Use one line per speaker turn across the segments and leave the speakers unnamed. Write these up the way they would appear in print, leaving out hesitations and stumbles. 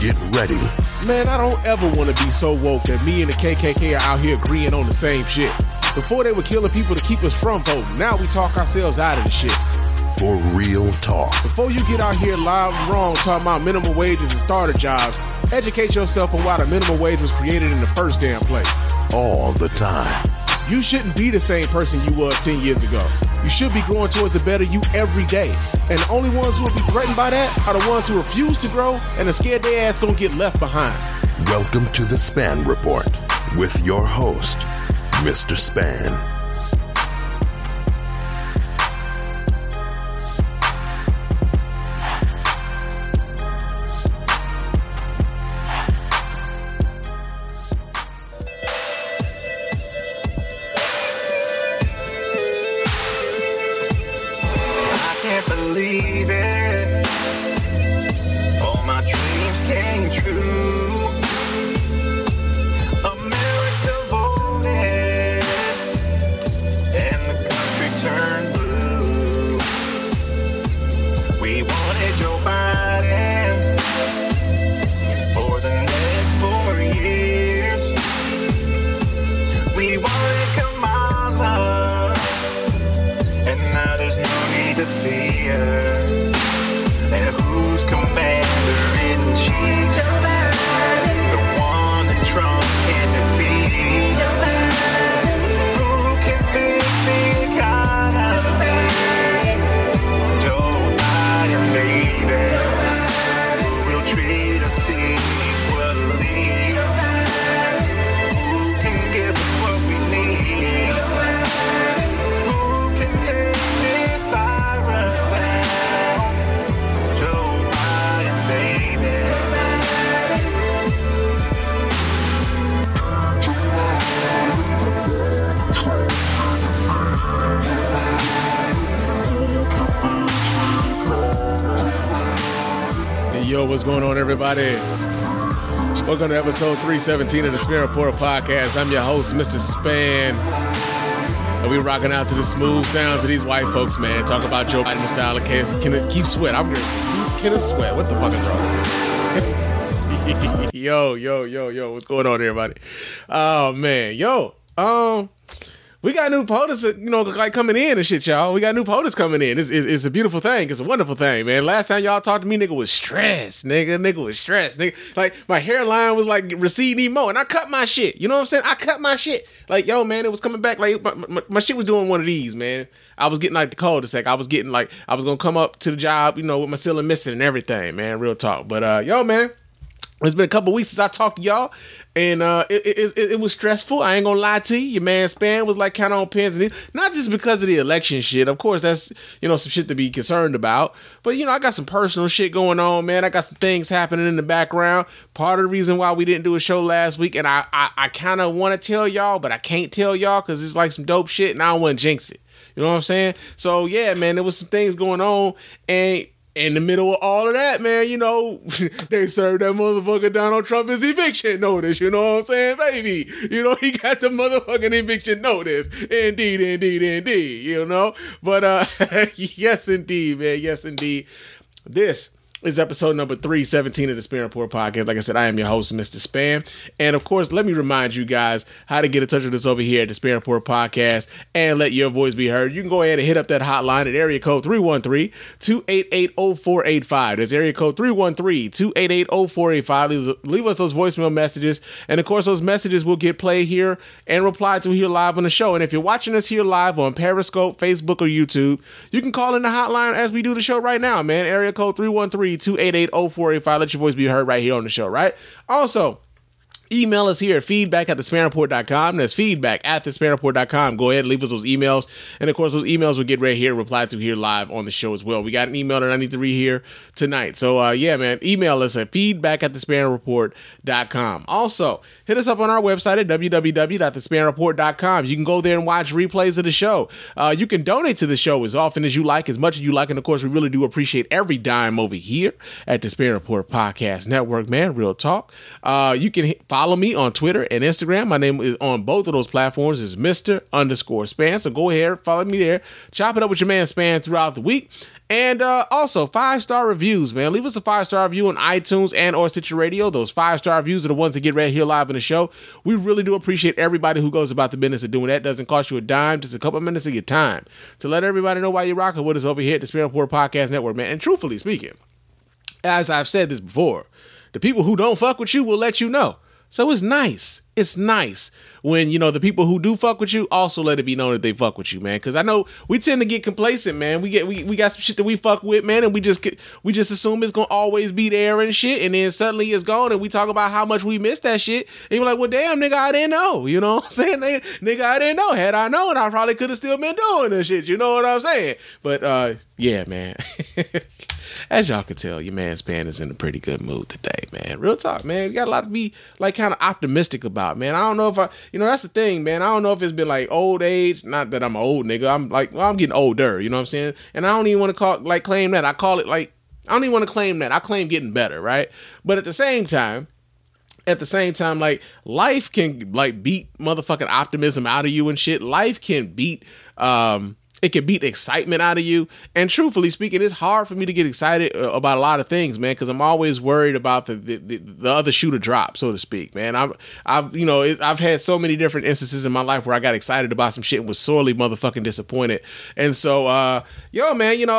Get ready.
Man, I don't ever want to be so woke that me and the KKK are out here agreeing on the same shit. Before they were killing people to keep us from voting. Now we talk ourselves out of the shit.
For real talk.
Before you get out here loud and wrong talking about minimum wages and starter jobs, educate yourself on why the minimum wage was created in the first damn place.
All the time.
You shouldn't be the same person you were 10 years ago. You should be growing towards a better you every day. And the only ones who will be threatened by that are the ones who refuse to grow and are scared their ass gonna get left behind.
Welcome to the Span Report with your host, Mr. Span.
Believe it. All my dreams came true. America voted, and the country turned blue. We wanted Joe Biden for the next 4 years. We wanted Kamala, and now there's no need to fear. And who's commander-in-chief? Joe Biden. The one that Trump can't defeat. Joe Biden. Who can fix the economy? Joe Biden, baby. Joe Biden. Who will treat us equally? Joe Biden. Who can give us what we need? Joe Biden. Who can take this virus down? Joe Biden, baby.
Hey, yo, what's going on, everybody? Welcome to episode 317 of the Span Report podcast. I'm your host, Mr. Span. And we rocking out to the smooth sounds of these white folks, man. Talk about Joe Biden style of Keith Sweat. I'm good. Kenneth Sweat. What the fuck is wrong? Yo. What's going on, everybody? Oh, man. We got new POTUS, like coming in and shit, y'all. We got new POTUS coming in. It's a beautiful thing. It's a wonderful thing, man. Last time y'all talked to me, nigga was stressed, nigga was stressed, nigga. Like, my hairline was, like, receding even more, and I cut my shit. You know what I'm saying? I cut my shit. Like, yo, man, it was coming back. Like, my shit was doing one of these, man. I was getting, like, the cul-de-sac. I was getting, like, I was going to come up to the job, with my ceiling missing and everything, man. Real talk. But, yo, man, it's been a couple weeks since I talked to y'all, and it was stressful. I ain't gonna lie to you. Your man Span was like kind of on pins and needles. Not just because of the election shit. Of course, that's, some shit to be concerned about. But, I got some personal shit going on, man. I got some things happening in the background. Part of the reason why we didn't do a show last week, and I kind of want to tell y'all, but I can't tell y'all because it's like some dope shit, and I don't want to jinx it. You know what I'm saying? So, yeah, man, there was some things going on, and in the middle of all of that, man, they served that motherfucker Donald Trump his eviction notice, you know what I'm saying, baby? He got the motherfucking eviction notice. Indeed, But, yes, indeed, man, yes, indeed. This is episode number 317 of the Span Report podcast. Like I said, I am your host, Mr. Span. And of course, let me remind you guys how to get in touch with us over here at the Span Report podcast and let your voice be heard. You can go ahead and hit up that hotline at area code 313-288-0485. That's area code 313-288-0485. Leave us those voicemail messages. And of course, those messages will get played here and replied to here live on the show. And if you're watching us here live on Periscope, Facebook, or YouTube, you can call in the hotline as we do the show right now, man. Area code 313-288-0485. Let your voice be heard right here on the show, right? Also, email us here at feedback@thespanreport.com. That's feedback@thespanreport.com. Go ahead and leave us those emails. And of course, those emails will get right here and replied to here live on the show as well. We got an email that I need to read here tonight. So, yeah, man, email us at feedback@thespanreport.com. Also, hit us up on our website at www.thespanreport.com. You can go there and watch replays of the show. You can donate to the show as often as you like, as much as you like. And of course, we really do appreciate every dime over here at the Span Report Podcast Network, man. Real talk. You can follow me on Twitter and Instagram. My name is on both of those platforms is Mr._Span. So go ahead, follow me there. Chop it up with your man Span throughout the week. And also 5-star reviews, man. Leave us a 5-star review on iTunes and or Stitcher Radio. Those 5-star reviews are the ones that get read here live in the show. We really do appreciate everybody who goes about the business of doing that. Doesn't cost you a dime, just a couple minutes of your time to let everybody know why you're rocking with us over here at the Span Report Podcast Network, man. And truthfully speaking, as I've said this before, the people who don't fuck with you will let you know. So it's nice. It's nice when, you know, the people who do fuck with you also let it be known that they fuck with you, man. Because I know we tend to get complacent, man. We got some shit that we fuck with, man, and we just assume it's gonna always be there and shit, and then suddenly it's gone, and we talk about how much we miss that shit, and you're like, well, damn, nigga, I didn't know. You know what I'm saying? Nigga, I didn't know. Had I known, I probably could have still been doing this shit. You know what I'm saying? But yeah, man. As y'all can tell, your man Span is in a pretty good mood today, man. Real talk, man. We got a lot to be like kind of optimistic about, man. I don't know if that's the thing, man. I don't know if it's been like old age. Not that I'm an old nigga. I'm like, well, I'm getting older. You know what I'm saying? And I don't even want to claim that. I call it like, I don't even want to claim that. I claim getting better, right? But at the same time, like life can like beat motherfucking optimism out of you and shit. Life can beat, it can beat excitement out of you. And truthfully speaking, it's hard for me to get excited about a lot of things, man, because I'm always worried about the other shoe to drop, so to speak, man. I've had so many different instances in my life where I got excited about some shit and was sorely motherfucking disappointed. And so, man,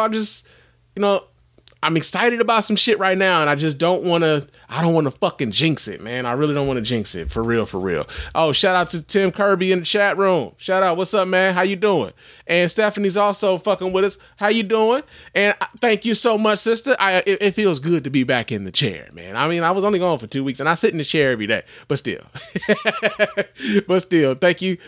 I'm excited about some shit right now, and I don't want to fucking jinx it, man. I really don't want to jinx it, for real. Oh, shout out to Tim Kirby in the chat room. Shout out. What's up, man? How you doing? And Stephanie's also fucking with us. How you doing? And thank you so much, sister. It feels good to be back in the chair, man. I mean, I was only gone for 2 weeks, and I sit in the chair every day, but still. Thank you.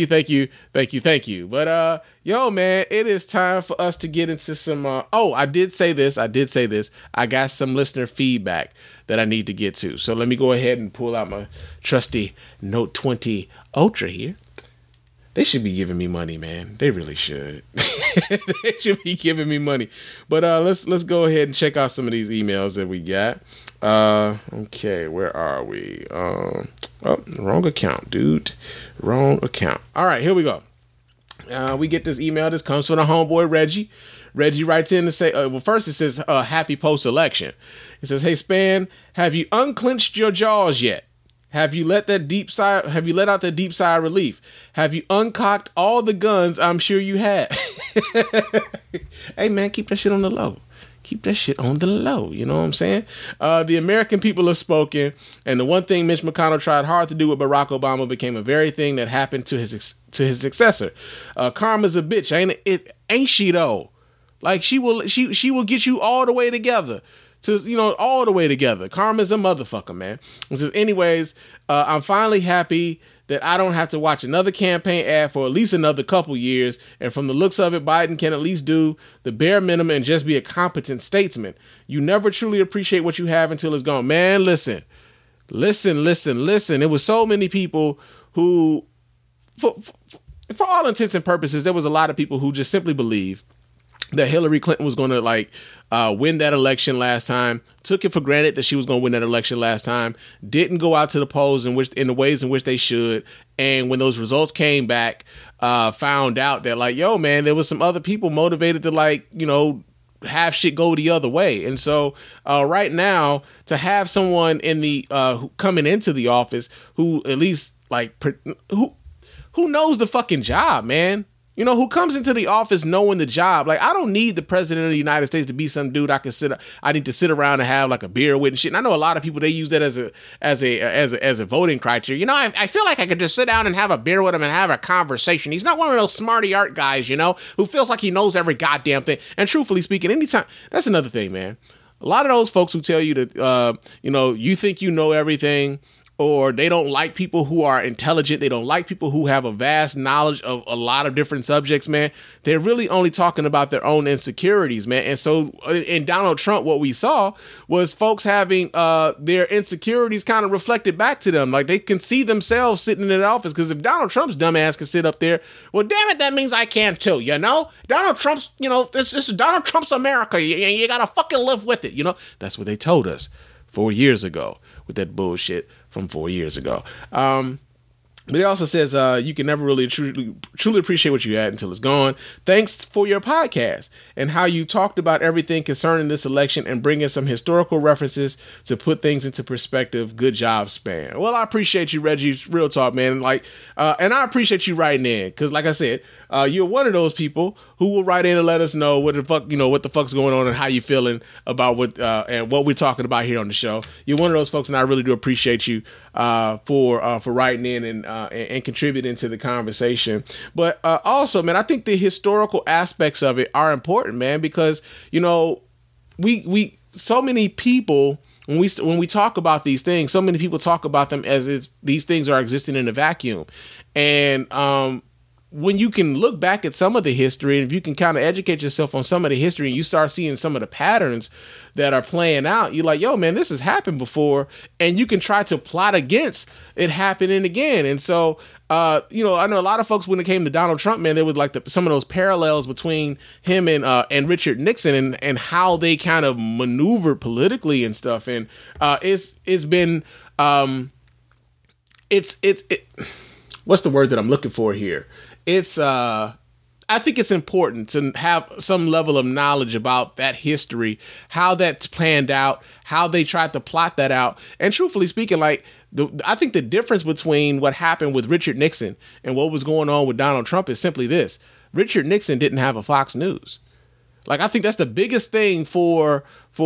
But, yo, man, it is time for us to get into some, I did say this. I got some listener feedback that I need to get to. So let me go ahead and pull out my trusty Note 20 Ultra here. They should be giving me money, man. They really should. They should be giving me money. But let's go ahead and check out some of these emails that we got. Okay, where are we? Wrong account, dude. Wrong account. All right, here we go. We get this email. This comes from the homeboy Reggie. Reggie writes in to say, first it says, happy post-election. It says, hey, Span, have you unclenched your jaws yet? Have you let out that deep sigh of relief? Have you uncocked all the guns I'm sure you had? Hey, man, keep that shit on the low. Keep that shit on the low. You know what I'm saying? The American people have spoken. And the one thing Mitch McConnell tried hard to do with Barack Obama became a very thing that happened to his successor. Karma's a bitch. Ain't she though? Like she will get you all the way together. All the way together. Karma's a motherfucker, man. It says, anyways, I'm finally happy that I don't have to watch another campaign ad for at least another couple years. And from the looks of it, Biden can at least do the bare minimum and just be a competent statesman. You never truly appreciate what you have until it's gone. Man, listen. It was so many people who, for all intents and purposes, there was a lot of people who just simply believe that Hillary Clinton was going to win that election last time, took it for granted that she was going to win that election last time, didn't go out to the polls in the ways in which they should. And when those results came back, found out that like, yo, man, there was some other people motivated to have shit go the other way. And so right now to have someone in the coming into the office who at least who knows the fucking job, man. Who comes into the office knowing the job. Like, I don't need the president of the United States to be some dude I need to sit around and have like a beer with and shit. And I know a lot of people, they use that as a voting criteria. I feel like I could just sit down and have a beer with him and have a conversation. He's not one of those smarty art guys, who feels like he knows every goddamn thing. And truthfully speaking, anytime, that's another thing, man. A lot of those folks who tell you that, you think you know everything, or they don't like people who are intelligent. They don't like people who have a vast knowledge of a lot of different subjects, man. They're really only talking about their own insecurities, man. And so in Donald Trump, what we saw was folks having their insecurities kind of reflected back to them. Like they can see themselves sitting in the office, because if Donald Trump's dumbass can sit up there, well, damn it, that means I can too, Donald Trump's, this is Donald Trump's America. You got to fucking live with it, That's what they told us 4 years ago with that bullshit from 4 years ago. But he also says, you can never really truly appreciate what you had until it's gone. Thanks for your podcast and how you talked about everything concerning this election and bringing some historical references to put things into perspective. Good job, Span. Well, I appreciate you, Reggie. Real talk, man. And I appreciate you writing in because, like I said, you're one of those people who will write in and let us know what the fuck's going on and how you feeling about what and what we're talking about here on the show. You're one of those folks, and I really do appreciate you for writing in and contributing to the conversation. But also, man, I think the historical aspects of it are important, man, because we so many people when we talk about these things, so many people talk about them as these things are existing in a vacuum, and when you can look back at some of the history, and if you can kind of educate yourself on some of the history, and you start seeing some of the patterns that are playing out, you're like, yo, man, this has happened before, and you can try to plot against it happening again. And so, I know a lot of folks, when it came to Donald Trump, man, there was like some of those parallels between him and Richard Nixon and how they kind of maneuvered politically and stuff. And it's been what's the word that I'm looking for here? I think it's important to have some level of knowledge about that history, how that's planned out, how they tried to plot that out. And truthfully speaking, I think the difference between what happened with Richard Nixon and what was going on with Donald Trump is simply this. Richard Nixon didn't have a Fox News. I think that's the biggest thing that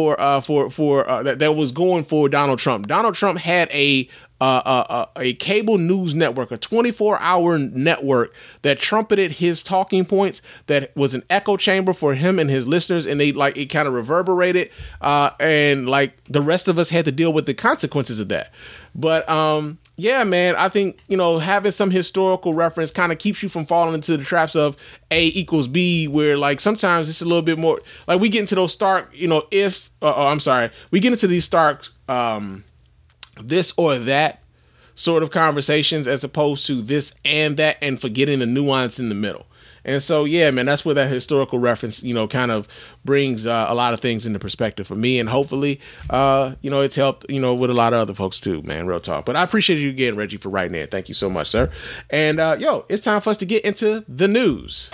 was going for Donald Trump. Donald Trump had a cable news network, a 24-hour network that trumpeted his talking points, that was an echo chamber for him and his listeners, and it kind of reverberated, and the rest of us had to deal with the consequences of that. But yeah, man, I think, having some historical reference kind of keeps you from falling into the traps of A equals B, where sometimes it's a little bit more we get into those stark, we get into these stark this or that sort of conversations, as opposed to this and that, and forgetting the nuance in the middle. And so, yeah, man, that's where that historical reference, kind of brings a lot of things into perspective for me. And hopefully, it's helped, with a lot of other folks too, man, real talk. But I appreciate you again, Reggie, for writing in. Thank you so much, sir. And it's time for us to get into the news.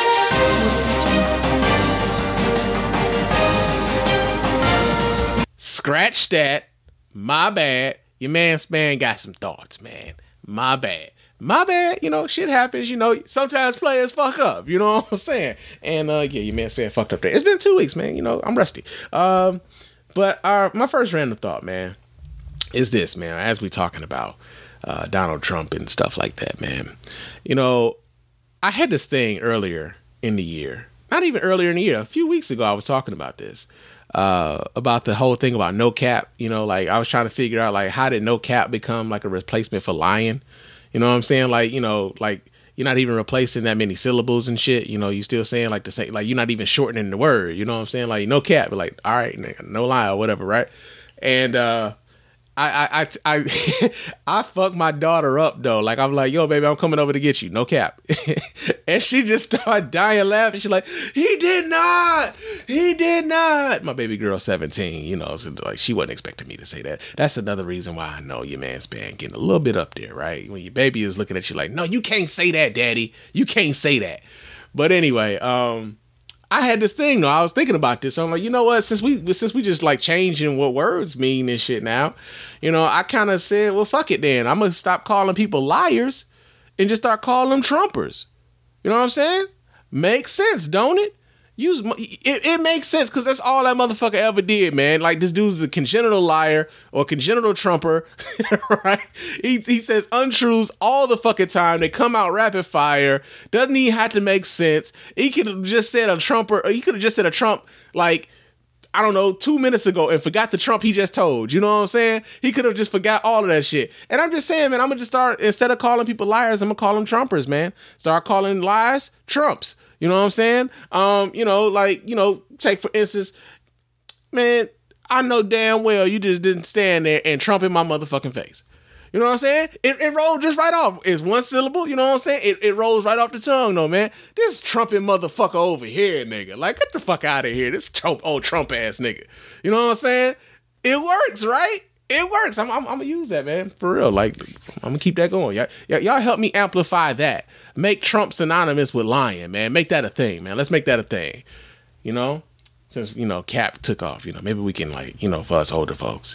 Scratch that. My bad. Your man Span got some thoughts, man. My bad. Shit happens, sometimes players fuck up, you know what I'm saying? And your man Span fucked up there. It's been 2 weeks, man, I'm rusty. But my first random thought, man, is this, man, as we talking about Donald Trump and stuff like that, man. I had this thing earlier in the year, not even earlier in the year, a few weeks ago I was talking about this. About the whole thing about no cap, I was trying to figure out how did no cap become a replacement for lying? You know what I'm saying? You're not even replacing that many syllables and shit. You still saying the same, you're not even shortening the word. You know what I'm saying? No cap, but all right, nigga, no lie or whatever, right? And I fucked my daughter up though. I'm like, yo, baby, I'm coming over to get you. No cap. And she just started dying laughing. She's like, he did not. My baby girl, 17, so she wasn't expecting me to say that. That's another reason why I know your man's been getting a little bit up there, right? When your baby is looking at you like, no, you can't say that, daddy. You can't say that. But anyway, I had this thing though. I was thinking about this. So I'm like, you know what? Since we just changing what words mean and shit now, I kind of said, well, fuck it then. I'm gonna stop calling people liars and just start calling them Trumpers. You know what I'm saying? Makes sense, don't it? It makes sense because that's all that motherfucker ever did, man. This dude's a congenital liar or congenital Trumper, right? He says untruths all the fucking time. They come out rapid fire. Doesn't even have to make sense. He could have just said a Trumper, or he could have just said a Trump 2 minutes ago and forgot the Trump he just told. You know what I'm saying? He could have just forgot all of that shit. And I'm just saying, man, I'm going to just start, instead of calling people liars, I'm going to call them Trumpers, man. Start calling lies Trumps. You know what I'm saying? Take for instance, man, I know damn well you just didn't stand there and Trump in my motherfucking face. You know what I'm saying? It rolled just right off. It's one syllable. You know what I'm saying? It rolls right off the tongue, though, man. This trumping motherfucker over here, nigga. Get the fuck out of here. This old Trump ass nigga. You know what I'm saying? It works, right? It works. I'm gonna use that, man, for real. Like, I'm gonna keep that going. Y'all help me amplify that. Make Trump synonymous with lying, man. Make that a thing, man. Let's make that a thing. You know, since Cap took off. Maybe we can for us older folks.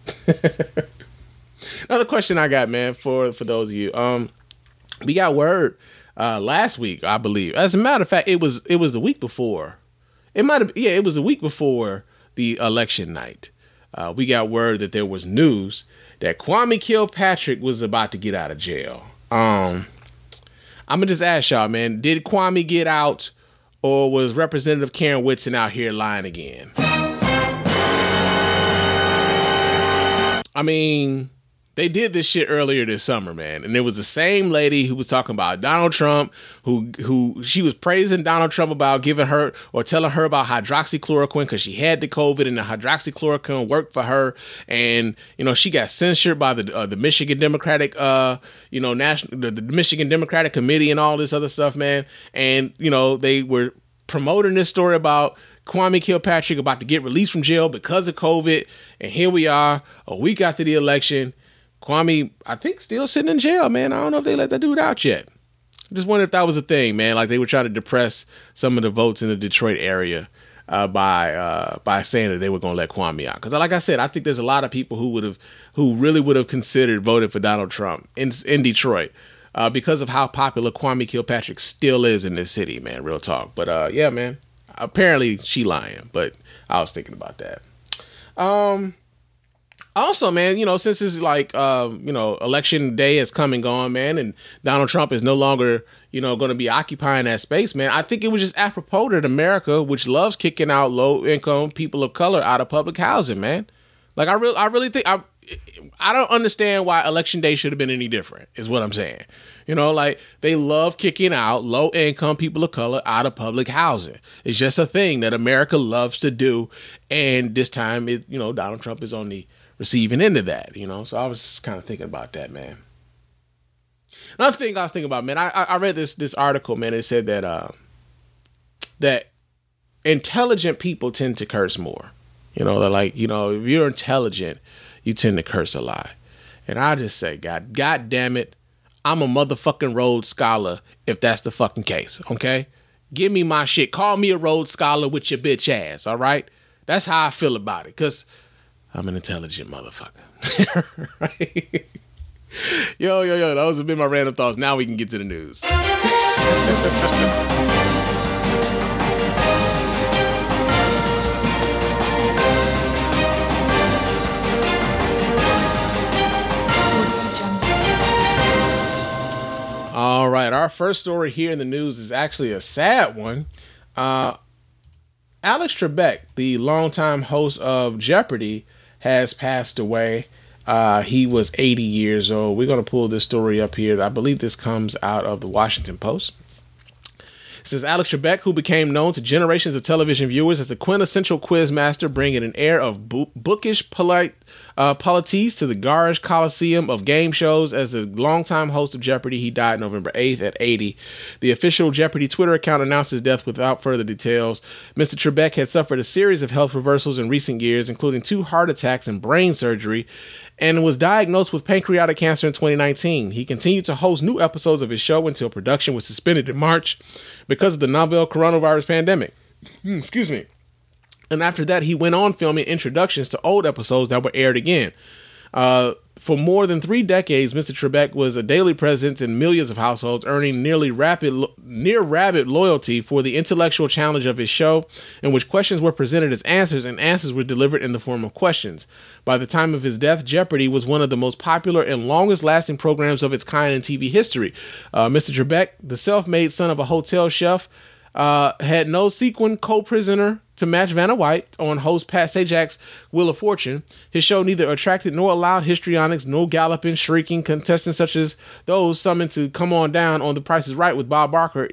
Another question I got, man, for those of you. We got word last week, I believe. As a matter of fact, it was the week before. It was the week before the election night. We got word that there was news that Kwame Kilpatrick was about to get out of jail. I'm gonna just ask y'all, man, did Kwame get out, or was Representative Karen Whitson out here lying again? I mean, they did this shit earlier this summer, man. And it was the same lady who was talking about Donald Trump, who she was praising Donald Trump about giving her or telling her about hydroxychloroquine because she had the COVID and the hydroxychloroquine worked for her. And, she got censured by the Michigan Democratic, the Michigan Democratic Committee and all this other stuff, man. And, they were promoting this story about Kwame Kilpatrick about to get released from jail because of COVID. And here we are a week after the election. Kwame, I think, still sitting in jail, man. I don't know if they let that dude out yet. Just wonder if that was a thing, man. Like they were trying to depress some of the votes in the Detroit area by saying that they were going to let Kwame out. Because, like I said, I think there's a lot of people who really would have considered voting for Donald Trump in Detroit because of how popular Kwame Kilpatrick still is in this city, man. Real talk. But yeah, man. Apparently she lying, but I was thinking about that. Also, man, since it's like, election day has come and gone, man, and Donald Trump is no longer, going to be occupying that space, man, I think it was just apropos that America, which loves kicking out low-income people of color out of public housing, man. Like, I really think, I don't understand why election day should have been any different, is what I'm saying. Like, they love kicking out low-income people of color out of public housing. It's just a thing that America loves to do, and this time, Donald Trump is on the receiving end of that, so I was kind of thinking about that, man. Another thing I was thinking about, man, I read this article, man. It said that that intelligent people tend to curse more. They're like, if you're intelligent, you tend to curse a lot. And I just say, God damn it, I'm a motherfucking Rhodes Scholar if that's the fucking case, okay? Give me my shit. Call me a Rhodes Scholar with your bitch ass, all right? That's how I feel about it, because I'm an intelligent motherfucker. Right? Yo, those have been my random thoughts. Now we can get to the news. All right, our first story here in the news is actually a sad one. Alex Trebek, the longtime host of Jeopardy, has passed away. He was 80 years old. We're going to pull this story up here. I believe this comes out of the Washington Post. It says Alex Trebek, who became known to generations of television viewers as a quintessential quiz master, bringing an air of bookish polities to the garish coliseum of game shows. As a longtime host of Jeopardy, he died November 8th at 80. The official Jeopardy Twitter account announced his death without further details. Mr. Trebek had suffered a series of health reversals in recent years, including 2 heart attacks and brain surgery, and was diagnosed with pancreatic cancer in 2019. He continued to host new episodes of his show until production was suspended in March because of the novel coronavirus pandemic. Excuse me. And after that, he went on filming introductions to old episodes that were aired again. For more than 3 decades, Mr. Trebek was a daily presence in millions of households, earning near rabid loyalty for the intellectual challenge of his show, in which questions were presented as answers and answers were delivered in the form of questions. By the time of his death, Jeopardy was one of the most popular and longest-lasting programs of its kind in TV history. Mr. Trebek, the self-made son of a hotel chef, had no sequin co-prisoner to match Vanna White on host Pat Sajak's Wheel of Fortune. His show neither attracted nor allowed histrionics, no galloping, shrieking contestants such as those summoned to come on down on The Price is Right with Bob Barker.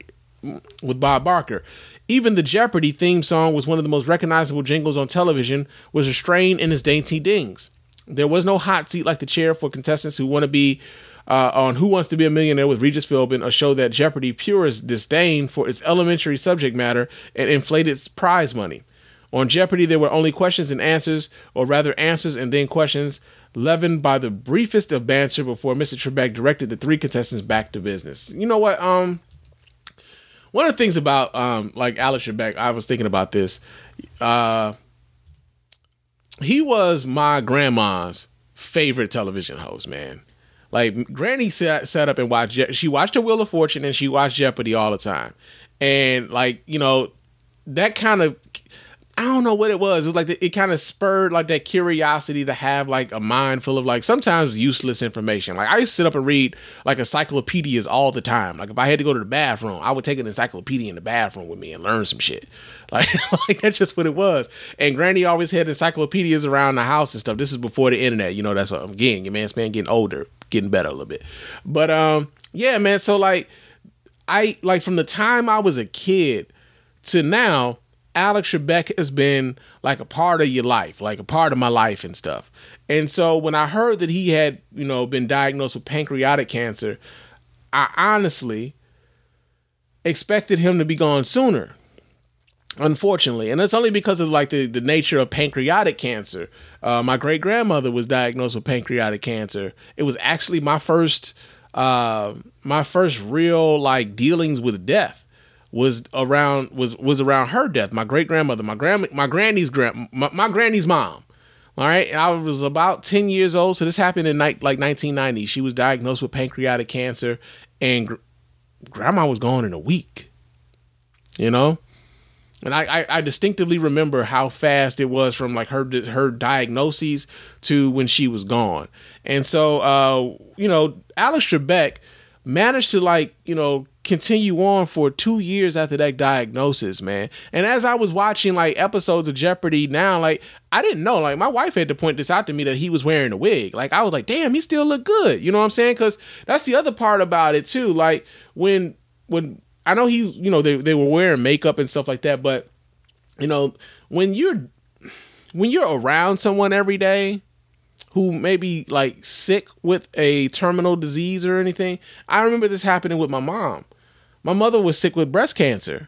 Even the Jeopardy theme song was one of the most recognizable jingles on television, was restrained in its dainty dings. There was no hot seat like the chair for contestants who want to be on Who Wants to Be a Millionaire with Regis Philbin, a show that Jeopardy purists disdain for its elementary subject matter and inflated its prize money. On Jeopardy, there were only questions and answers, or rather answers and then questions, leavened by the briefest of banter before Mr. Trebek directed the 3 contestants back to business. You know what? One of the things about like Alex Trebek, I was thinking about this. He was my grandma's favorite television host, man. Like, Granny sat up and watched. She watched The Wheel of Fortune and she watched Jeopardy all the time. And, like, you know, that kind of, I don't know what it was. It was like it kind of spurred like that curiosity to have like a mind full of like sometimes useless information. Like, I used to sit up and read like encyclopedias all the time. Like, if I had to go to the bathroom, I would take an encyclopedia in the bathroom with me and learn some shit. Like that's just what it was. And Granny always had encyclopedias around the house and stuff. This is before the internet. You know, that's what I'm getting. Your man's getting older, getting better a little bit. But yeah, man. So like, I like from the time I was a kid to now, Alex Trebek has been like a part of your life, like a part of my life and stuff. And so when I heard that he had, you know, been diagnosed with pancreatic cancer, I honestly expected him to be gone sooner, unfortunately. And it's only because of like the nature of pancreatic cancer. My great grandmother was diagnosed with pancreatic cancer. It was actually my first real like dealings with death. Was around her death. My great grandmother, my granny's mom. All right, and I was about 10 years old, so this happened in like 1990. She was diagnosed with pancreatic cancer, and grandma was gone in a week. You know, and I distinctively remember how fast it was from like her diagnoses to when she was gone. And so you know, Alex Trebek managed to like, you know, continue on for 2 years after that diagnosis, man. And as I was watching like episodes of Jeopardy now, like I didn't know, like my wife had to point this out to me that he was wearing a wig. Like I was like, damn, he still look good. You know what I'm saying? Cause that's the other part about it too. Like when I know he, you know, they were wearing makeup and stuff like that, but you know, when you're around someone every day who may be like sick with a terminal disease or anything. I remember this happening with my mom. My mother was sick with breast cancer.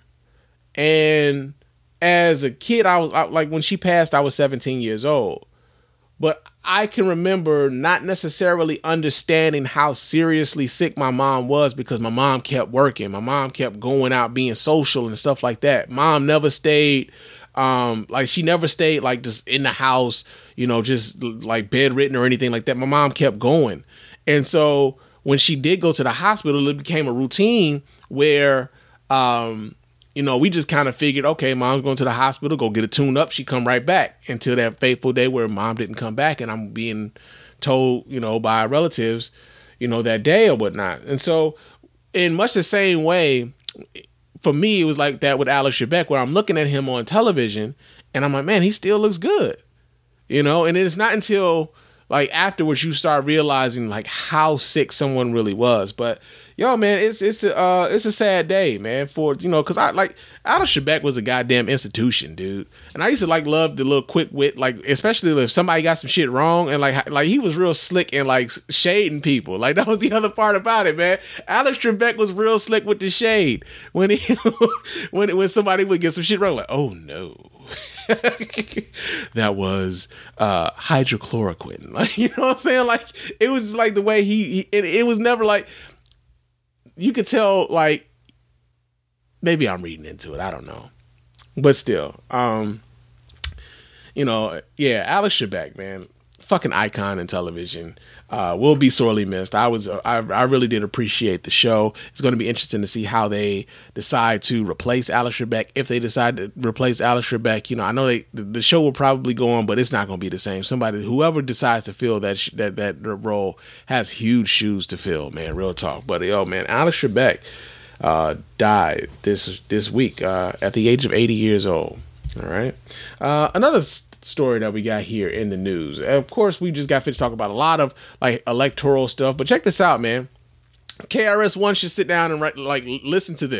And as a kid, I like when she passed, I was 17 years old. But I can remember not necessarily understanding how seriously sick my mom was because my mom kept working. My mom kept going out, being social and stuff like that. Mom never stayed like she never stayed like just in the house, you know, just like bedridden or anything like that. My mom kept going. And so when she did go to the hospital, it became a routine where, you know, we just kind of figured, okay, mom's going to the hospital, go get a tune up. She come right back until that fateful day where mom didn't come back. And I'm being told, you know, by relatives, you know, that day or whatnot. And so in much the same way, for me, it was like that with Alex Trebek, where I'm looking at him on television and I'm like, man, he still looks good, you know? And it's not until like afterwards you start realizing like how sick someone really was. But yo, man, it's a sad day, man, for, you know, cause I like Alex Trebek was a goddamn institution, dude. And I used to like love the little quick wit, like, especially if somebody got some shit wrong and like he was real slick and like shading people. Like that was the other part about it, man. Alex Trebek was real slick with the shade when he, when somebody would get some shit wrong, like, oh no. That was hydrochloroquine. Like, you know what I'm saying? Like it was like the way it was never like, you could tell, like, maybe I'm reading into it. I don't know. But still, you know, yeah, Alex Trebek, man, fucking icon in television. Will be sorely missed. I really did appreciate the show. It's going to be interesting to see how they decide to replace Alex Trebek. If they decide to replace Alex Trebek, you know, I know the show will probably go on, but it's not going to be the same. Whoever decides to fill that role has huge shoes to fill, man. Real talk. But yo, man, Alex Trebek died this week at the age of 80 years old. All right. Another story that we got here in the news. Of course, we just got finished talking about a lot of like electoral stuff, but check this out, man. KRS-One should sit down and listen to this.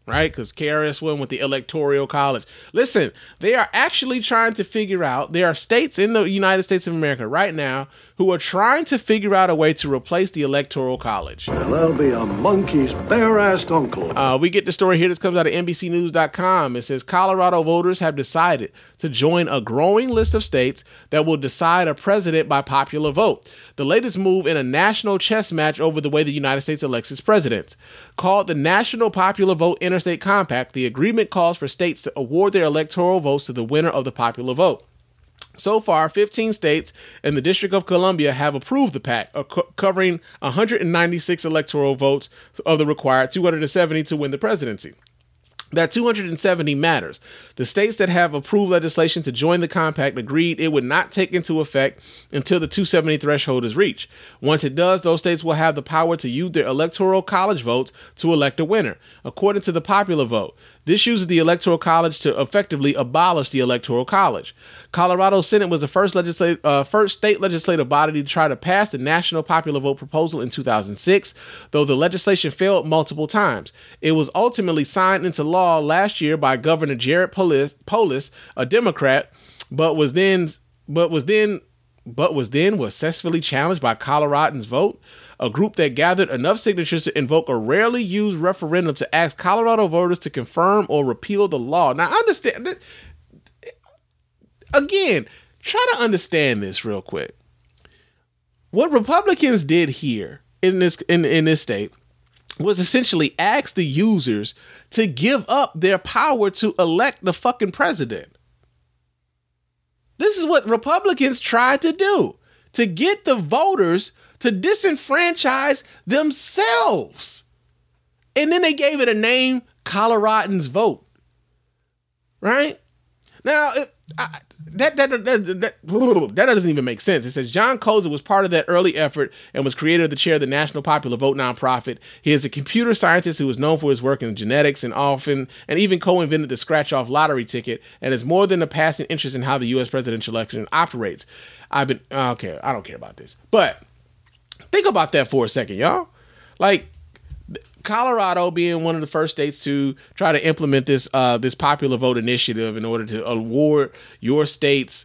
right? Because KRS-One with the Electoral College. Listen, they are actually trying to figure out, there are states in the United States of America right now who are trying to figure out a way to replace the Electoral College.
And that'll be a monkey's bare-assed uncle.
We get the story here. This comes out of NBCnews.com. It says Colorado voters have decided to join a growing list of states that will decide a president by popular vote. The latest move in a national chess match over the way the United States elects its president. Called the National Popular Vote Interstate Compact, the agreement calls for states to award their electoral votes to the winner of the popular vote. So far, 15 states and the District of Columbia have approved the pact, covering 196 electoral votes of the required 270 to win the presidency. That 270 matters. The states that have approved legislation to join the compact agreed it would not take into effect until the 270 threshold is reached. Once it does, those states will have the power to use their electoral college votes to elect a winner, according to the popular vote. This uses the Electoral College to effectively abolish the Electoral College. Colorado Senate was the first state legislative body to try to pass the National Popular Vote proposal in 2006, though the legislation failed multiple times. It was ultimately signed into law last year by Governor Jared Polis, a Democrat, but was then successfully challenged by Coloradans Vote, a group that gathered enough signatures to invoke a rarely used referendum to ask Colorado voters to confirm or repeal the law. Now, understand, again, try to understand this real quick. What Republicans did here in this state was essentially ask the users to give up their power to elect the fucking president. This is what Republicans tried to do, to get the voters to disenfranchise themselves. And then they gave it a name, Coloradans Vote. Right? Now, that doesn't even make sense. It says John Koza was part of that early effort and was creator of the chair of the National Popular Vote nonprofit. He is a computer scientist who is known for his work in genetics and even co-invented the scratch-off lottery ticket, and is more than a passing interest in how the U.S. presidential election operates. I don't care about this, but think about that for a second, y'all. Like, Colorado being one of the first states to try to implement this popular vote initiative in order to award your state's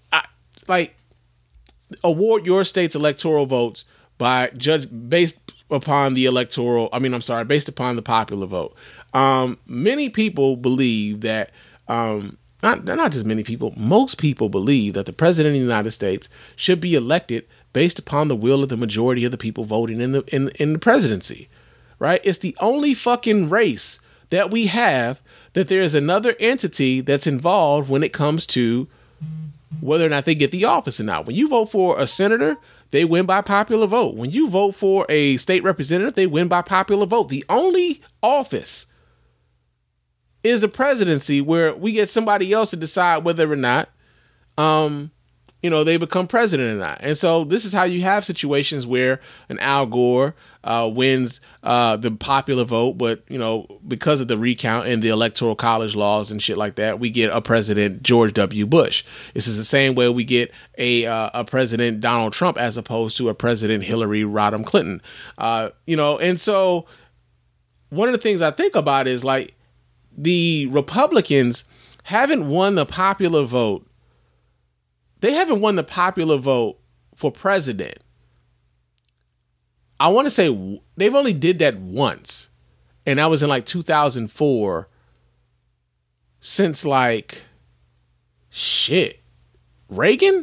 electoral votes based upon the popular vote. Many people believe that not just many people, most people believe that the president of the United States should be elected based upon the will of the majority of the people voting in the presidency. Right? It's the only fucking race that we have that there is another entity that's involved when it comes to whether or not they get the office or not. When you vote for a senator, they win by popular vote. When you vote for a state representative, they win by popular vote. The only office is the presidency, where we get somebody else to decide whether or not they become president or not. And so this is how you have situations where an Al Gore wins the popular vote, but because of the recount and the Electoral College laws and shit like that, we get a president, George W. Bush. This is the same way we get a president, Donald Trump, as opposed to a president, Hillary Rodham Clinton. And so one of the things I think about is, like, the Republicans haven't won the popular vote. They haven't won the popular vote for president. I want to say they've only did that once. And that was in 2004. Since Reagan?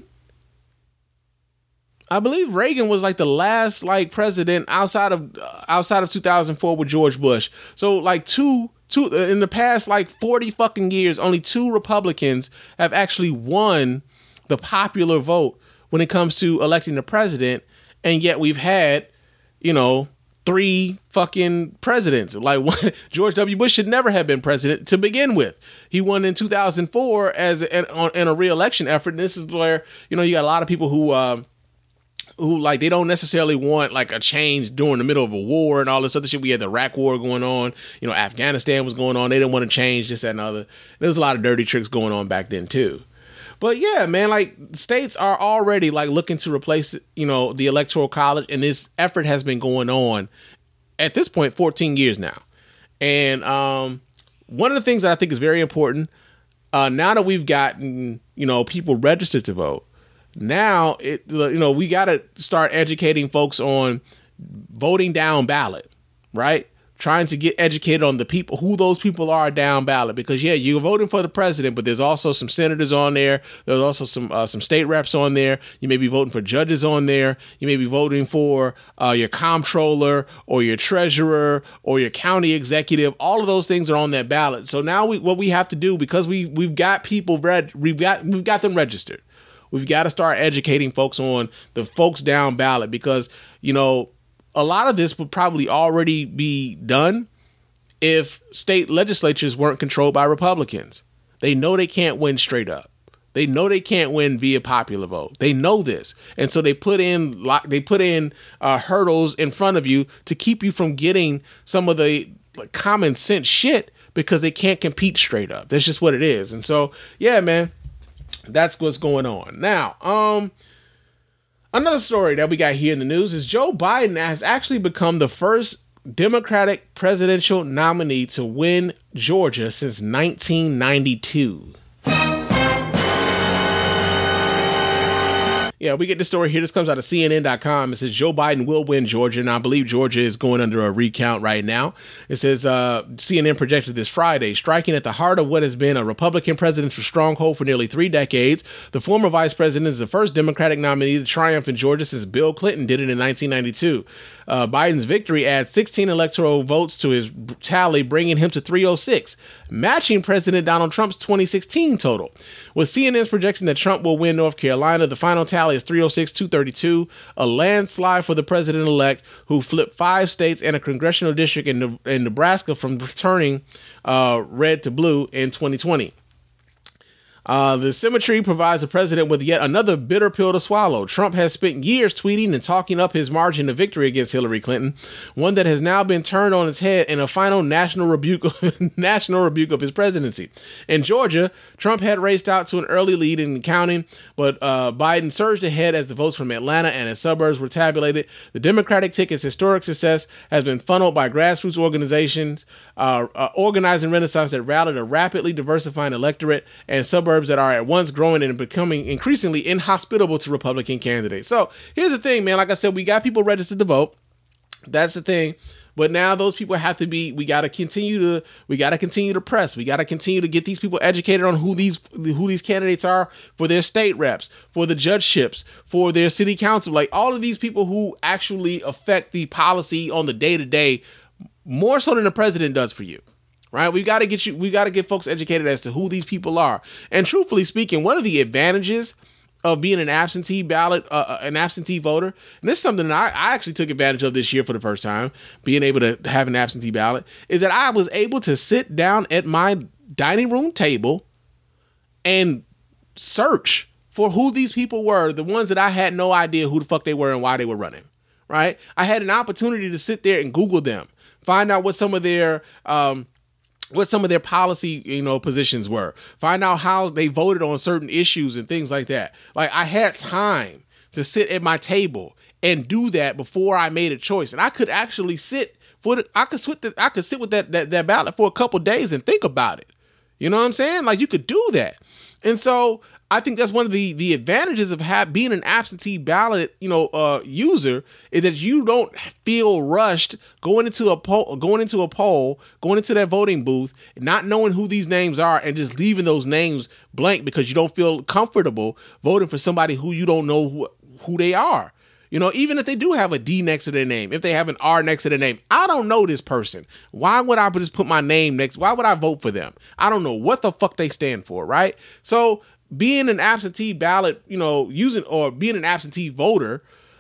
I believe Reagan was the last president outside of 2004 with George Bush. So two in the past 40 fucking years, only two Republicans have actually won the popular vote when it comes to electing the president, and yet we've had, three fucking presidents. George W. Bush should never have been president to begin with. He won in 2004 in a re-election effort. And this is where you got a lot of people who they don't necessarily want a change during the middle of a war and all this other shit. We had the Iraq war going on, Afghanistan was going on. They didn't want to change this, that, and other. There was a lot of dirty tricks going on back then too. But yeah, man, states are already looking to replace, the Electoral College, and this effort has been going on at this point 14 years now. And one of the things that I think is very important, now that we've gotten, people registered to vote, now we got to start educating folks on voting down ballot, right? Trying to get educated on the people, who those people are down ballot, because you're voting for the president, but there's also some senators on there. There's also some state reps on there. You may be voting for judges on there. You may be voting for your comptroller or your treasurer or your county executive. All of those things are on that ballot. So now what we have to do, because we've got people we've got them registered. We've got to start educating folks on the folks down ballot, because a lot of this would probably already be done if state legislatures weren't controlled by Republicans. They know they can't win straight up. They know they can't win via popular vote. They know this. And so they put in hurdles in front of you to keep you from getting some of the common sense shit, because they can't compete straight up. That's just what it is. And so, yeah, man, that's what's going on. Now, another story that we got here in the news is Joe Biden has actually become the first Democratic presidential nominee to win Georgia since 1992. Yeah, we get the story here. This comes out of CNN.com. It says Joe Biden will win Georgia, and I believe Georgia is going under a recount right now. It says CNN projected this Friday, striking at the heart of what has been a Republican presidential stronghold for nearly 3 decades. The former vice president is the first Democratic nominee to triumph in Georgia since Bill Clinton did it in 1992. Biden's victory adds 16 electoral votes to his tally, bringing him to 306, matching President Donald Trump's 2016 total. With CNN's projection that Trump will win North Carolina, the final tally is 306-232, a landslide for the president-elect, who flipped 5 states and a congressional district in Nebraska from turning red to blue in 2020. The symmetry provides the president with yet another bitter pill to swallow. Trump has spent years tweeting and talking up his margin of victory against Hillary Clinton, one that has now been turned on its head in a final national rebuke of his presidency. In Georgia, Trump had raced out to an early lead in counting, but Biden surged ahead as the votes from Atlanta and its suburbs were tabulated. The Democratic ticket's historic success has been funneled by grassroots organizations, organizing renaissance that rallied a rapidly diversifying electorate and suburbs that are at once growing and becoming increasingly inhospitable to Republican candidates. So here's the thing, man. Like I said, we got people registered to vote. That's the thing. But now those people have to be, we got to continue to press. We got to continue to get these people educated on who these candidates are for their state reps, for the judgeships, for their city council, like all of these people who actually affect the policy on the day to day, more so than the president does for you. Right? We got to get folks educated as to who these people are. And truthfully speaking, one of the advantages of being an absentee ballot, an absentee voter, and this is something that I actually took advantage of this year for the first time, being able to have an absentee ballot, is that I was able to sit down at my dining room table and search for who these people were, the ones that I had no idea who the fuck they were and why they were running. Right? I had an opportunity to sit there and Google them, find out what some of their policy, positions were, find out how they voted on certain issues and things like that. Like, I had time to sit at my table and do that before I made a choice. And I could actually sit with that ballot for a couple days and think about it. You know what I'm saying? Like, you could do that. And so I think that's one of the advantages of being an absentee ballot, user, is that you don't feel rushed going into a poll, going into that voting booth, not knowing who these names are, and just leaving those names blank because you don't feel comfortable voting for somebody who you don't know who they are. Even if they do have a D next to their name, if they have an R next to their name, I don't know this person. Why would I just put my name next? Why would I vote for them? I don't know what the fuck they stand for, right? So being an absentee ballot, being an absentee voter,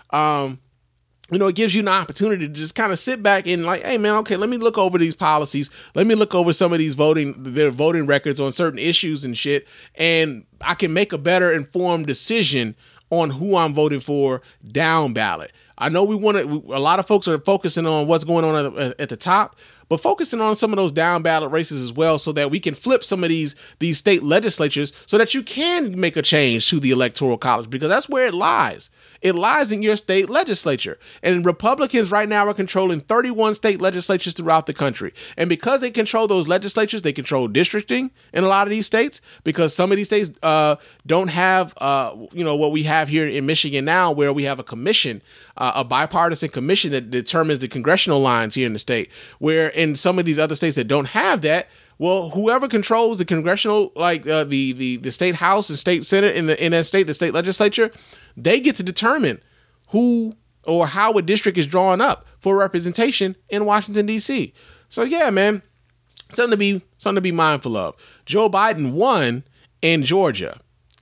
it gives you an opportunity to just kind of sit back and like, hey man, okay, let me look over these policies. Let me look over some of these their voting records on certain issues and shit. And I can make a better informed decision on who I'm voting for down ballot. I know a lot of folks are focusing on what's going on at the top, but focusing on some of those down ballot races as well, so that we can flip some of these state legislatures so that you can make a change to the Electoral College, because that's where it lies. It lies in your state legislature. And Republicans right now are controlling 31 state legislatures throughout the country. And because they control those legislatures, they control districting in a lot of these states, because some of these states don't have, what we have here in Michigan now, where we have a commission, a bipartisan commission that determines the congressional lines here in the state, where in some of these other states that don't have that, well, whoever controls the congressional, the state house and state senate in that state, the state legislature, they get to determine who or how a district is drawn up for representation in Washington, D.C. So yeah, man, something to be mindful of. Joe Biden won in Georgia.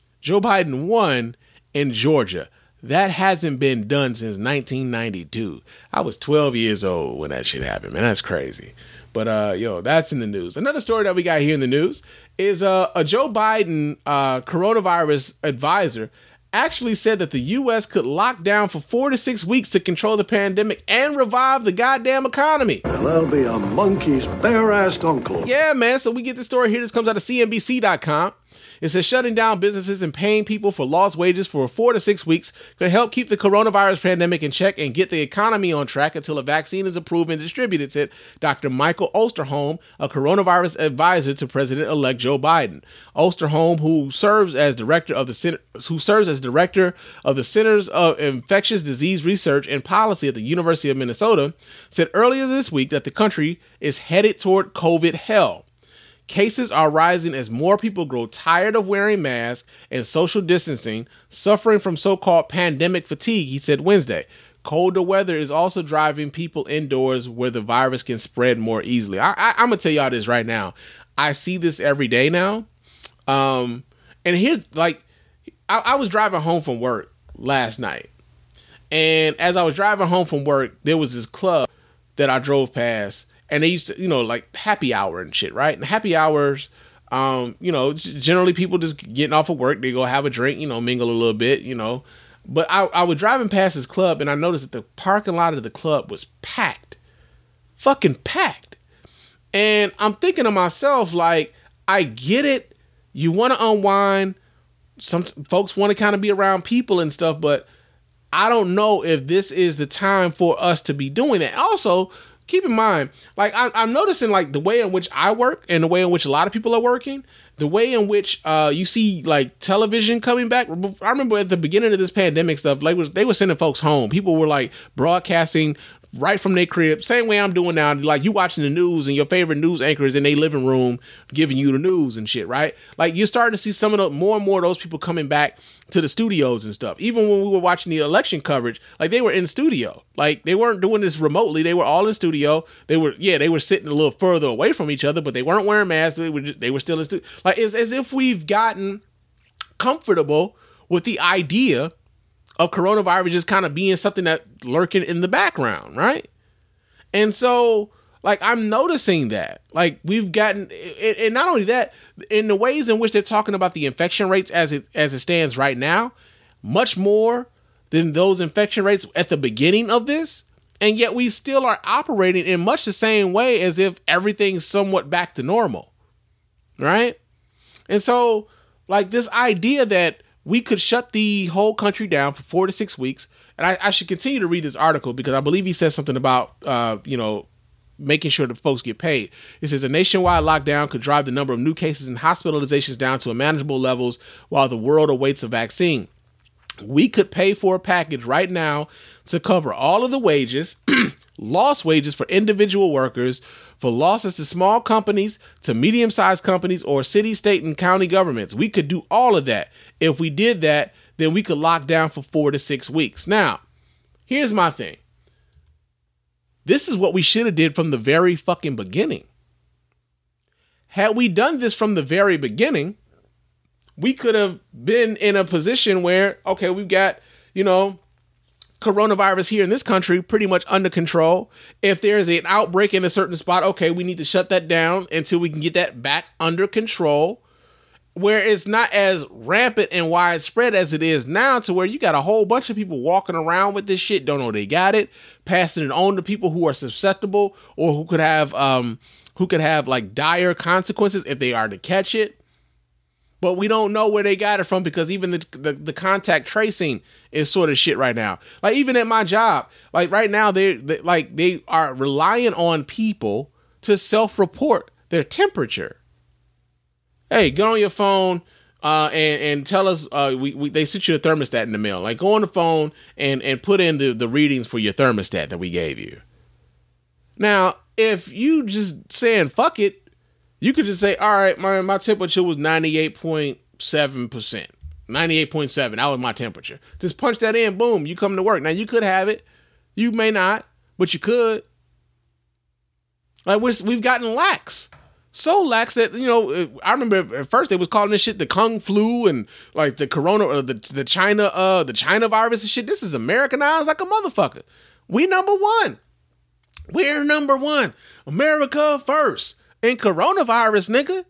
That hasn't been done since 1992. I was 12 years old when that shit happened, man. That's crazy. But, that's in the news. Another story that we got here in the news is a Joe Biden coronavirus advisor actually said that the U.S. could lock down for 4 to 6 weeks to control the pandemic and revive the goddamn economy.
Well, that'll be a monkey's bare-assed uncle.
Yeah, man. So we get the story here. This comes out of CNBC.com. It says shutting down businesses and paying people for lost wages for 4 to 6 weeks could help keep the coronavirus pandemic in check and get the economy on track until a vaccine is approved and distributed, said Dr. Michael Osterholm, a coronavirus advisor to President-elect Joe Biden. Osterholm, who serves as director of the Centers of Infectious Disease Research and Policy at the University of Minnesota, said earlier this week that the country is headed toward COVID hell. Cases are rising as more people grow tired of wearing masks and social distancing, suffering from so-called pandemic fatigue, he said Wednesday. Colder weather is also driving people indoors where the virus can spread more easily. I'm going to tell y'all this right now. I see this every day now. And here's I was driving home from work last night. And as I was driving home from work, there was this club that I drove past. And they used to, happy hour and shit, right? And happy hours, generally people just getting off of work, they go have a drink, mingle a little bit, But I was driving past this club and I noticed that the parking lot of the club was packed. Fucking packed. And I'm thinking to myself, I get it. You want to unwind. Some folks want to kind of be around people and stuff, but I don't know if this is the time for us to be doing that. Also, keep in mind, I'm noticing the way in which I work and the way in which a lot of people are working, the way in which you see television coming back. I remember at the beginning of this pandemic stuff, they were sending folks home. People were broadcasting right from their crib, same way I'm doing now. You watching the news and your favorite news anchors in their living room giving you the news and shit, right? You're starting to see some of the more and more of those people coming back to the studios and stuff. Even when we were watching the election coverage, they were in studio. They weren't doing this remotely. They were all in studio. They were sitting a little further away from each other, but they weren't wearing masks. They were still in studio. It's as if we've gotten comfortable with the idea of coronavirus just kind of being something that lurking in the background, right? And so, I'm noticing that, we've gotten, and not only that, in the ways in which they're talking about the infection rates as it stands right now, much more than those infection rates at the beginning of this, and yet we still are operating in much the same way as if everything's somewhat back to normal, right? And so, this idea that we could shut the whole country down for 4 to 6 weeks. And I should continue to read this article because I believe he says something about, making sure that folks get paid. It says a nationwide lockdown could drive the number of new cases and hospitalizations down to manageable levels while the world awaits a vaccine. We could pay for a package right now to cover all of the wages, lost wages for individual workers, for losses to small companies, to medium-sized companies, or city, state, and county governments. We could do all of that. If we did that, then we could lock down for 4 to 6 weeks. Now, here's my thing. This is what we should have did from the very fucking beginning. Had we done this from the very beginning, we could have been in a position where, okay, we've got, coronavirus here in this country pretty much under control. If there's an outbreak in a certain spot, okay, we need to shut that down until we can get that back under control. where it's not as rampant and widespread as it is now, to where you got a whole bunch of people walking around with this shit, don't know they got it, passing it on to people who are susceptible or who could have like dire consequences if they are to catch it. But we don't know where they got it from, because even the contact tracing is sort of shit right now. Like even at my job, like right now they are relying on people to self-report their temperature. Hey, get on your phone and tell us. They sent you a thermostat in the mail. Like go on the phone and put in the readings for your thermostat that we gave you. Now, if you just saying fuck it, you could just say, all right, my temperature was 98.7%. 98.7, that was my temperature. Just punch that in, boom, you come to work. Now, you could have it. You may not, but you could. Like, we've gotten lax. So lax that, I remember at first they was calling this shit the Kung flu and like the corona or the China virus and shit. This is Americanized like a motherfucker. We number one. We're number one. America first. In coronavirus, nigga.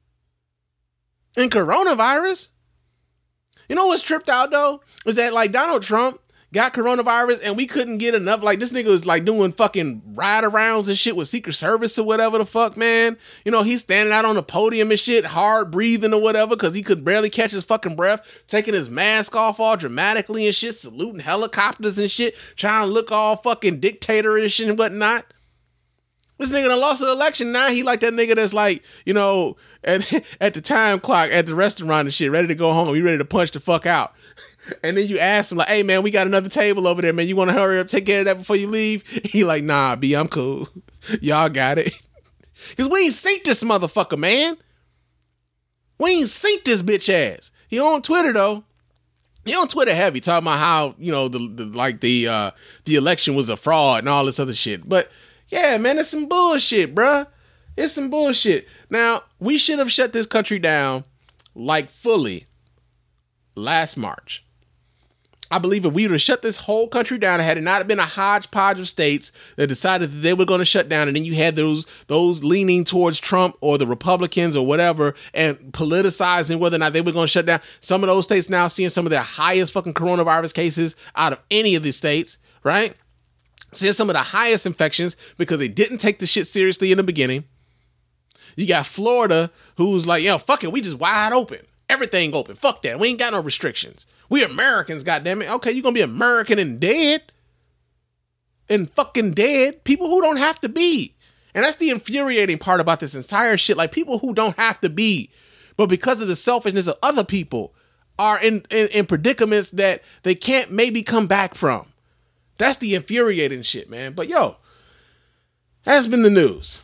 In coronavirus. You know what's tripped out, though? Is that, like, Donald Trump got coronavirus and we couldn't get enough. Like, this nigga was, like, doing fucking ride-arounds and shit with Secret Service or whatever the fuck, man. He's standing out on the podium and shit, hard breathing or whatever, because he could barely catch his fucking breath, taking his mask off all dramatically and shit, saluting helicopters and shit, trying to look all fucking dictatorish and whatnot. This nigga done lost the election. Now he like that nigga that's like, at the time clock at the restaurant and shit, ready to go home. He ready to punch the fuck out. And then you ask him like, hey man, we got another table over there, man. You want to hurry up, take care of that before you leave? He like, nah, B, I'm cool. Y'all got it. Because we ain't synced this motherfucker, man. We ain't synced this bitch ass. He on Twitter though. He on Twitter heavy talking about how, the election was a fraud and all this other shit. But yeah, man, it's some bullshit, bruh. It's some bullshit. Now, we should have shut this country down, like, fully last March. I believe if we would have shut this whole country down, had it not been a hodgepodge of states that decided that they were going to shut down, and then you had those leaning towards Trump or the Republicans or whatever, and politicizing whether or not they were going to shut down. Some of those states now seeing some of their highest fucking coronavirus cases out of any of these states, right? Seeing some of the highest infections because they didn't take the shit seriously in the beginning. You got Florida, who's like, fuck it, we just wide open. Everything open. Fuck that. We ain't got no restrictions. We Americans, goddammit. Okay, you gonna be American and dead? And fucking dead? People who don't have to be. And that's the infuriating part about this entire shit. Like, people who don't have to be, but because of the selfishness of other people, are in predicaments that they can't maybe come back from. That's the infuriating shit, man. But that's been the news.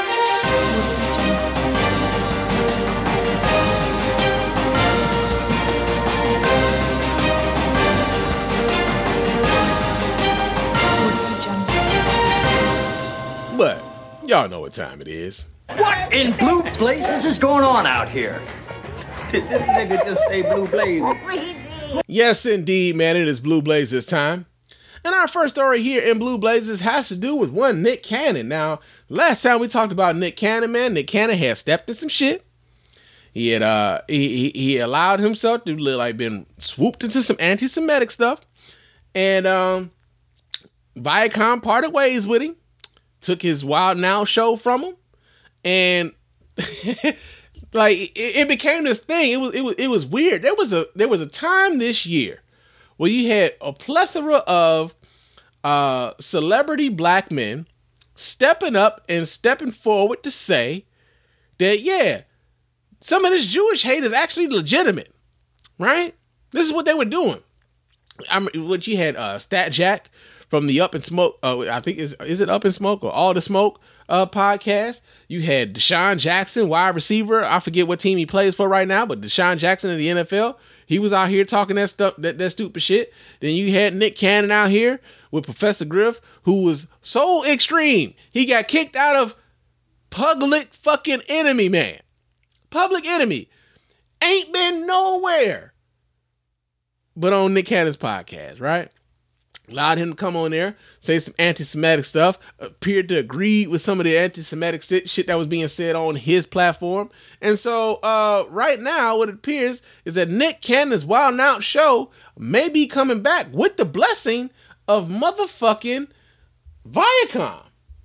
But y'all know what time it is.
What in blue blazes is going on out here?
Did this nigga just say blue blazes?
Yes, indeed, man. It is Blue Blazes time. And our first story here in Blue Blazes has to do with one Nick Cannon. Now, last time we talked about Nick Cannon, man, Nick Cannon had stepped in some shit. He had he allowed himself to like been swooped into some anti-Semitic stuff. And Viacom parted ways with him. Took his Wild Now show from him. And like it became this thing. It was weird. There was a time this year where you had a plethora of celebrity black men stepping up and stepping forward to say that, some of this Jewish hate is actually legitimate, right? This is what they were doing. What you had Stat Jack from the Up and Smoke, I think is it Up and Smoke or All the Smoke podcast. You had Deshaun Jackson, wide receiver. I forget what team he plays for right now, but Deshaun Jackson in the NFL. He was out here talking that stuff, that stupid shit. Then you had Nick Cannon out here with Professor Griff, who was so extreme. He got kicked out of Public fucking Enemy, man. Public Enemy. Ain't been nowhere but on Nick Cannon's podcast, right? allowed him to come on there, say some anti-Semitic stuff, appeared to agree with some of the anti-Semitic shit that was being said on his platform. And so right now, what it appears is that Nick Cannon's Wild 'N Out show may be coming back with the blessing of motherfucking Viacom.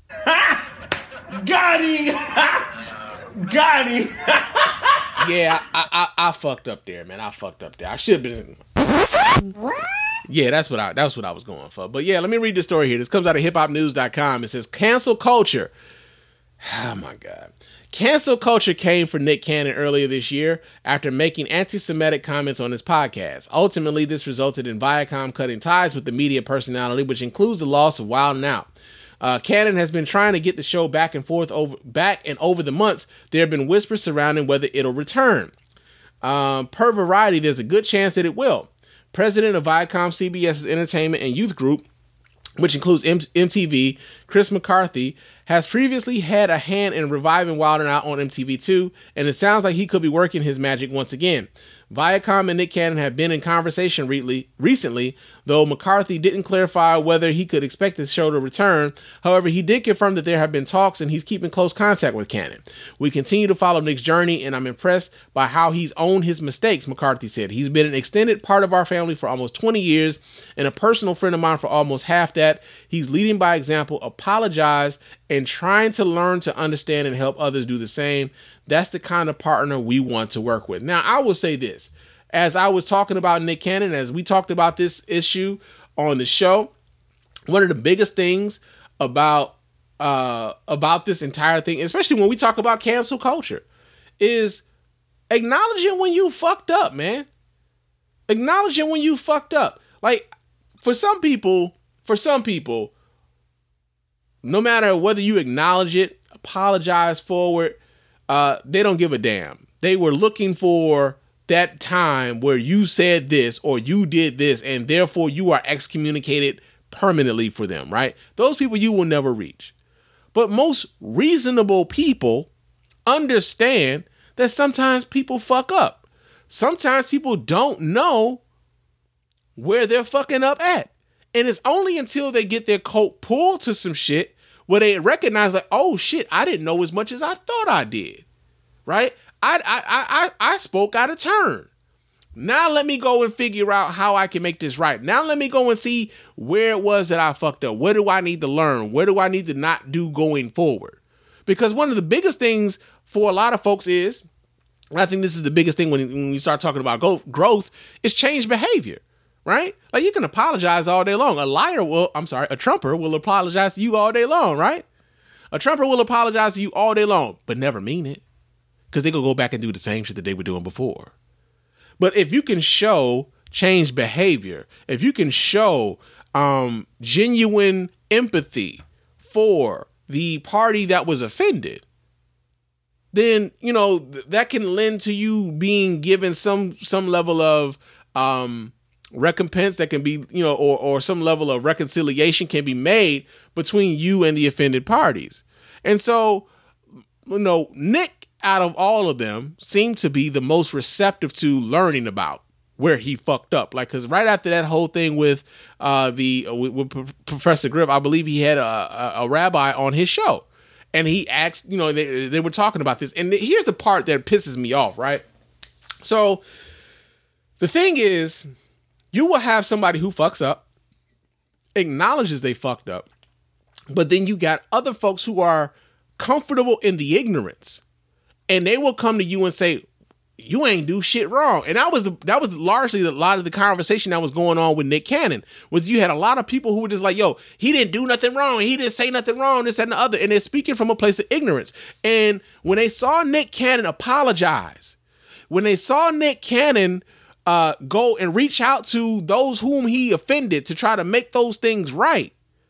Got him! Got him!
Yeah, I fucked up there, man. I fucked up there. I should have been. Yeah, that's what I was going for. But yeah, let me read this story here. This comes out of hiphopnews.com. It says cancel culture. Oh my God. Cancel culture came for Nick Cannon earlier this year after making anti-Semitic comments on his podcast. Ultimately, this resulted in Viacom cutting ties with the media personality, which includes the loss of Wild 'N Out. Cannon has been trying to get the show back and over the months, there have been whispers surrounding whether it'll return. Per Variety, there's a good chance that it will. President of Viacom CBS's Entertainment and Youth Group, which includes MTV, Chris McCarthy, has previously had a hand in reviving Wild 'N Out on MTV2, and it sounds like he could be working his magic once again. Viacom and Nick Cannon have been in conversation recently, though McCarthy didn't clarify whether he could expect the show to return. However, he did confirm that there have been talks and he's keeping close contact with Cannon. We continue to follow Nick's journey, and I'm impressed by how he's owned his mistakes, McCarthy said. He's been an extended part of our family for almost 20 years and a personal friend of mine for almost half that. He's leading by example, apologized, and trying to learn to understand and help others do the same. That's the kind of partner we want to work with. Now, I will say this. As I was talking about Nick Cannon, as we talked about this issue on the show, one of the biggest things about this entire thing, especially when we talk about cancel culture, is acknowledging when you fucked up, man. Acknowledging when you fucked up. Like, for some people, no matter whether you acknowledge it, apologize for it, they don't give a damn. They were looking for that time where you said this or you did this, and therefore you are excommunicated permanently for them, right? Those people you will never reach. But most reasonable people understand that sometimes people fuck up. Sometimes people don't know where they're fucking up at. And it's only until they get their coat pulled to some shit where they recognize, like, oh shit, I didn't know as much as I thought I did, right? I spoke out of turn. Now let me go and figure out how I can make this right. Now let me go and see where it was that I fucked up. What do I need to learn? What do I need to not do going forward? Because one of the biggest things for a lot of folks is, and I think this is the biggest thing when you start talking about growth, is change behavior, right? Like, you can apologize all day long. A Trumper will apologize to you all day long, right? A Trumper will apologize to you all day long, but never mean it. Because they're going to go back and do the same shit that they were doing before. But if you can show change behavior, if you can show genuine empathy for the party that was offended, then, you know, that can lend to you being given some level of recompense that can be, you know, or some level of reconciliation can be made between you and the offended parties. And so, you know, Nick, out of all of them, seemed to be the most receptive to learning about where he fucked up. Like, because right after that whole thing with Professor Griff, I believe he had a rabbi on his show, and he asked, you know, they were talking about this, and here's the part that pisses me off, right? So the thing is, you will have somebody who fucks up, acknowledges they fucked up, but then you got other folks who are comfortable in the ignorance. And they will come to you and say, you ain't do shit wrong. And that was largely a lot of the conversation that was going on with Nick Cannon, was you had a lot of people who were just like, yo, he didn't do nothing wrong. He didn't say nothing wrong, this, that, and the other. And they're speaking from a place of ignorance. And when they saw Nick Cannon apologize, when they saw Nick Cannon go and reach out to those whom he offended to try to make those things right,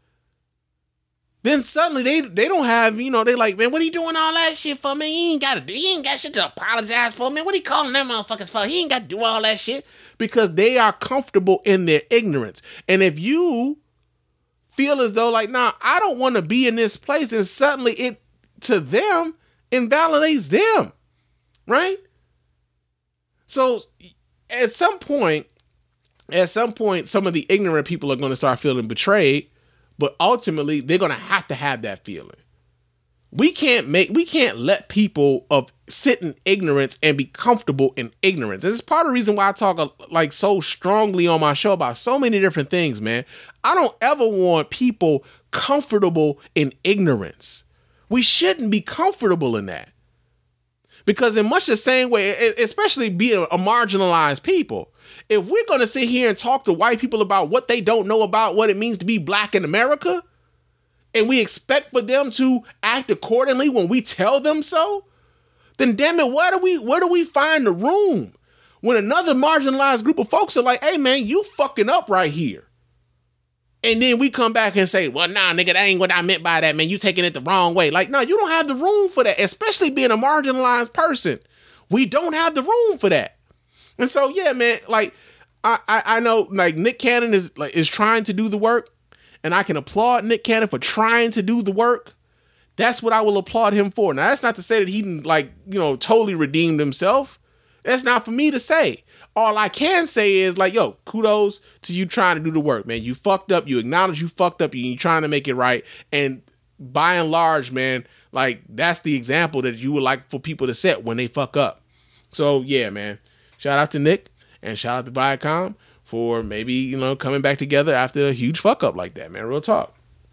then suddenly they don't have, you know, they like, man, what are you doing all that shit for, man? He ain't got shit to apologize for, man. What are you calling them motherfuckers for? He ain't got to do all that shit, because they are comfortable in their ignorance. And if you feel as though like, nah, I don't want to be in this place, and suddenly it, to them, invalidates them, right? So at some point, at some point, some of the ignorant people are going to start feeling betrayed, but ultimately they're going to have that feeling. We can't let people sit in ignorance and be comfortable in ignorance. This is part of the reason why I talk like so strongly on my show about so many different things, man. I don't ever want people comfortable in ignorance. We shouldn't be comfortable in that. Because in much the same way, especially being a marginalized people, if we're going to sit here and talk to white people about what they don't know about what it means to be black in America, and we expect for them to act accordingly when we tell them so, then damn it, where do we find the room when another marginalized group of folks are like, hey man, you fucking up right here. And then we come back and say, well, nah, nigga, that ain't what I meant by that, man. You taking it the wrong way. Like, no, you don't have the room for that, especially being a marginalized person. We don't have the room for that. And so, yeah, man, like, I know, like, Nick Cannon is trying to do the work, and I can applaud Nick Cannon for trying to do the work. That's what I will applaud him for. Now, that's not to say that he, like, totally redeemed himself. That's not for me to say. All I can say is, like, yo, kudos to you trying to do the work, man. You fucked up. You acknowledge you fucked up. You're trying to make it right. And by and large, man, like, that's the example that you would like for people to set when they fuck up. So, yeah, man. Shout out to Nick and shout out to Viacom for maybe, coming back together after a huge fuck up like that, man. Real talk.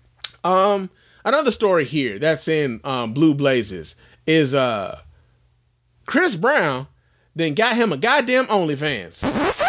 Another story here that's in Blue Blazes is Chris Brown then got him a goddamn OnlyFans.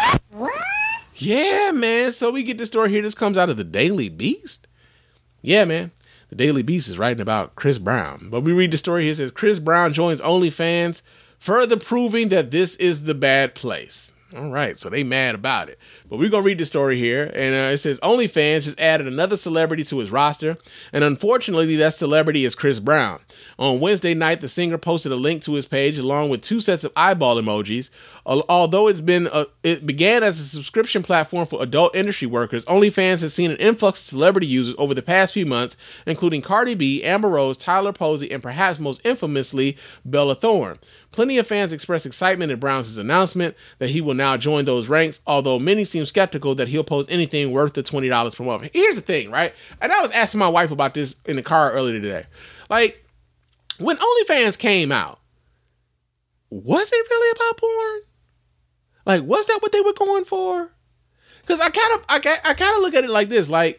Yeah, man. So we get the story here. This comes out of the Daily Beast. Yeah, man. The Daily Beast is writing about Chris Brown. But we read the story here. It says, Chris Brown joins OnlyFans, further proving that this is the bad place. All right, so they mad about it. But we're going to read the story here. And it says, OnlyFans just added another celebrity to his roster. And unfortunately, that celebrity is Chris Brown. On Wednesday night, the singer posted a link to his page along with 2 sets of eyeball emojis. Although it began as a subscription platform for adult industry workers, OnlyFans has seen an influx of celebrity users over the past few months, including Cardi B, Amber Rose, Tyler Posey, and perhaps most infamously, Bella Thorne. Plenty of fans expressed excitement at Brown's announcement that he will now join those ranks, although many seem skeptical that he'll post anything worth the $20 per month. Here's the thing, right? And I was asking my wife about this in the car earlier today. Like, when OnlyFans came out, was it really about porn? Like, was that what they were going for? Because I kind of look at it like this. Like,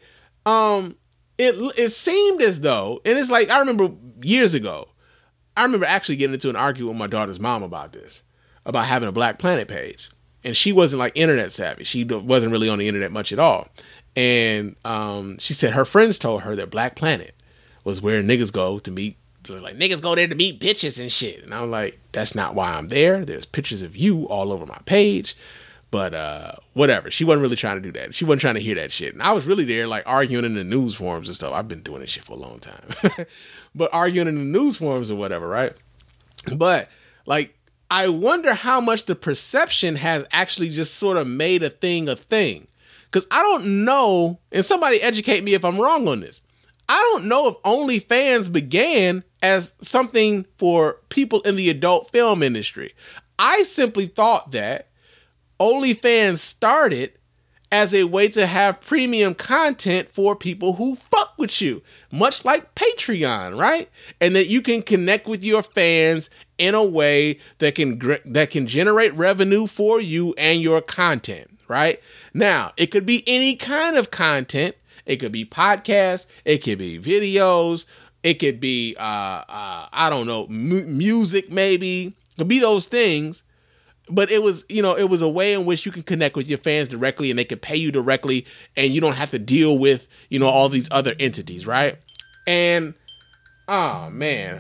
it seemed as though, and it's like, I remember years ago, I remember actually getting into an argument with my daughter's mom about this, about having a Black Planet page. And she wasn't like internet savvy. She wasn't really on the internet much at all. And she said her friends told her that Black Planet was where niggas go to meet. Like, niggas go there to meet bitches and shit. And I'm like, that's not why I'm there. There's pictures of you all over my page. But whatever. She wasn't really trying to do that. She wasn't trying to hear that shit. And I was really there, like, arguing in the news forums and stuff. I've been doing this shit for a long time. But arguing in the news forums or whatever, right? But, like, I wonder how much the perception has actually just sort of made a thing. Because I don't know, and somebody educate me if I'm wrong on this. I don't know if OnlyFans began as something for people in the adult film industry. I simply thought that OnlyFans started as a way to have premium content for people who fuck with you, much like Patreon, right? And that you can connect with your fans in a way that can generate revenue for you and your content, right? Now, it could be any kind of content. It could be podcasts. It could be videos. It could be, I don't know, music maybe. It could be those things. But it was, it was a way in which you can connect with your fans directly and they can pay you directly and you don't have to deal with, all these other entities, right? And, oh, man.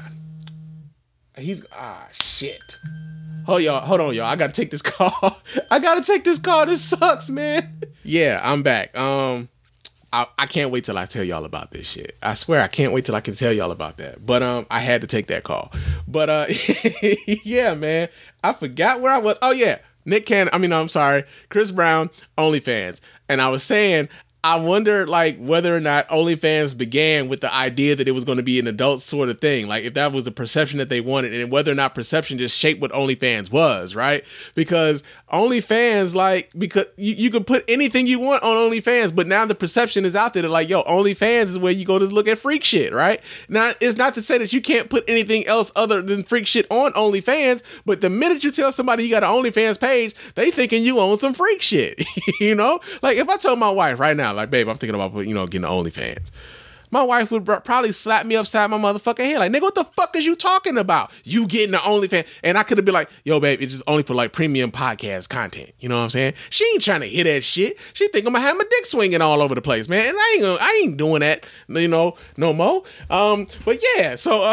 Shit. Hold on, y'all. I got to take this call. This sucks, man. Yeah, I'm back. I can't wait till I tell y'all about this shit. I swear I can't wait till I can tell y'all about that. But I had to take that call. But yeah, man. I forgot where I was. Oh yeah. Chris Brown, OnlyFans. And I was saying I wonder, like, whether or not OnlyFans began with the idea that it was going to be an adult sort of thing. Like, if that was the perception that they wanted, and whether or not perception just shaped what OnlyFans was, right? Because OnlyFans, like, because you can put anything you want on OnlyFans, but now the perception is out there that, like, yo, OnlyFans is where you go to look at freak shit, right? Now, it's not to say that you can't put anything else other than freak shit on OnlyFans, but the minute you tell somebody you got an OnlyFans page, they thinking you own some freak shit, you know? Like, if I told my wife right now, like, babe, I'm thinking about, getting OnlyFans, my wife would probably slap me upside my motherfucking head. Like, nigga, what the fuck is you talking about? You getting the OnlyFans? And I could have been like, yo, babe, it's just only for, like, premium podcast content. You know what I'm saying? She ain't trying to hear that shit. She think I'm gonna have my dick swinging all over the place, man. And I ain't doing that, no more. But yeah, so,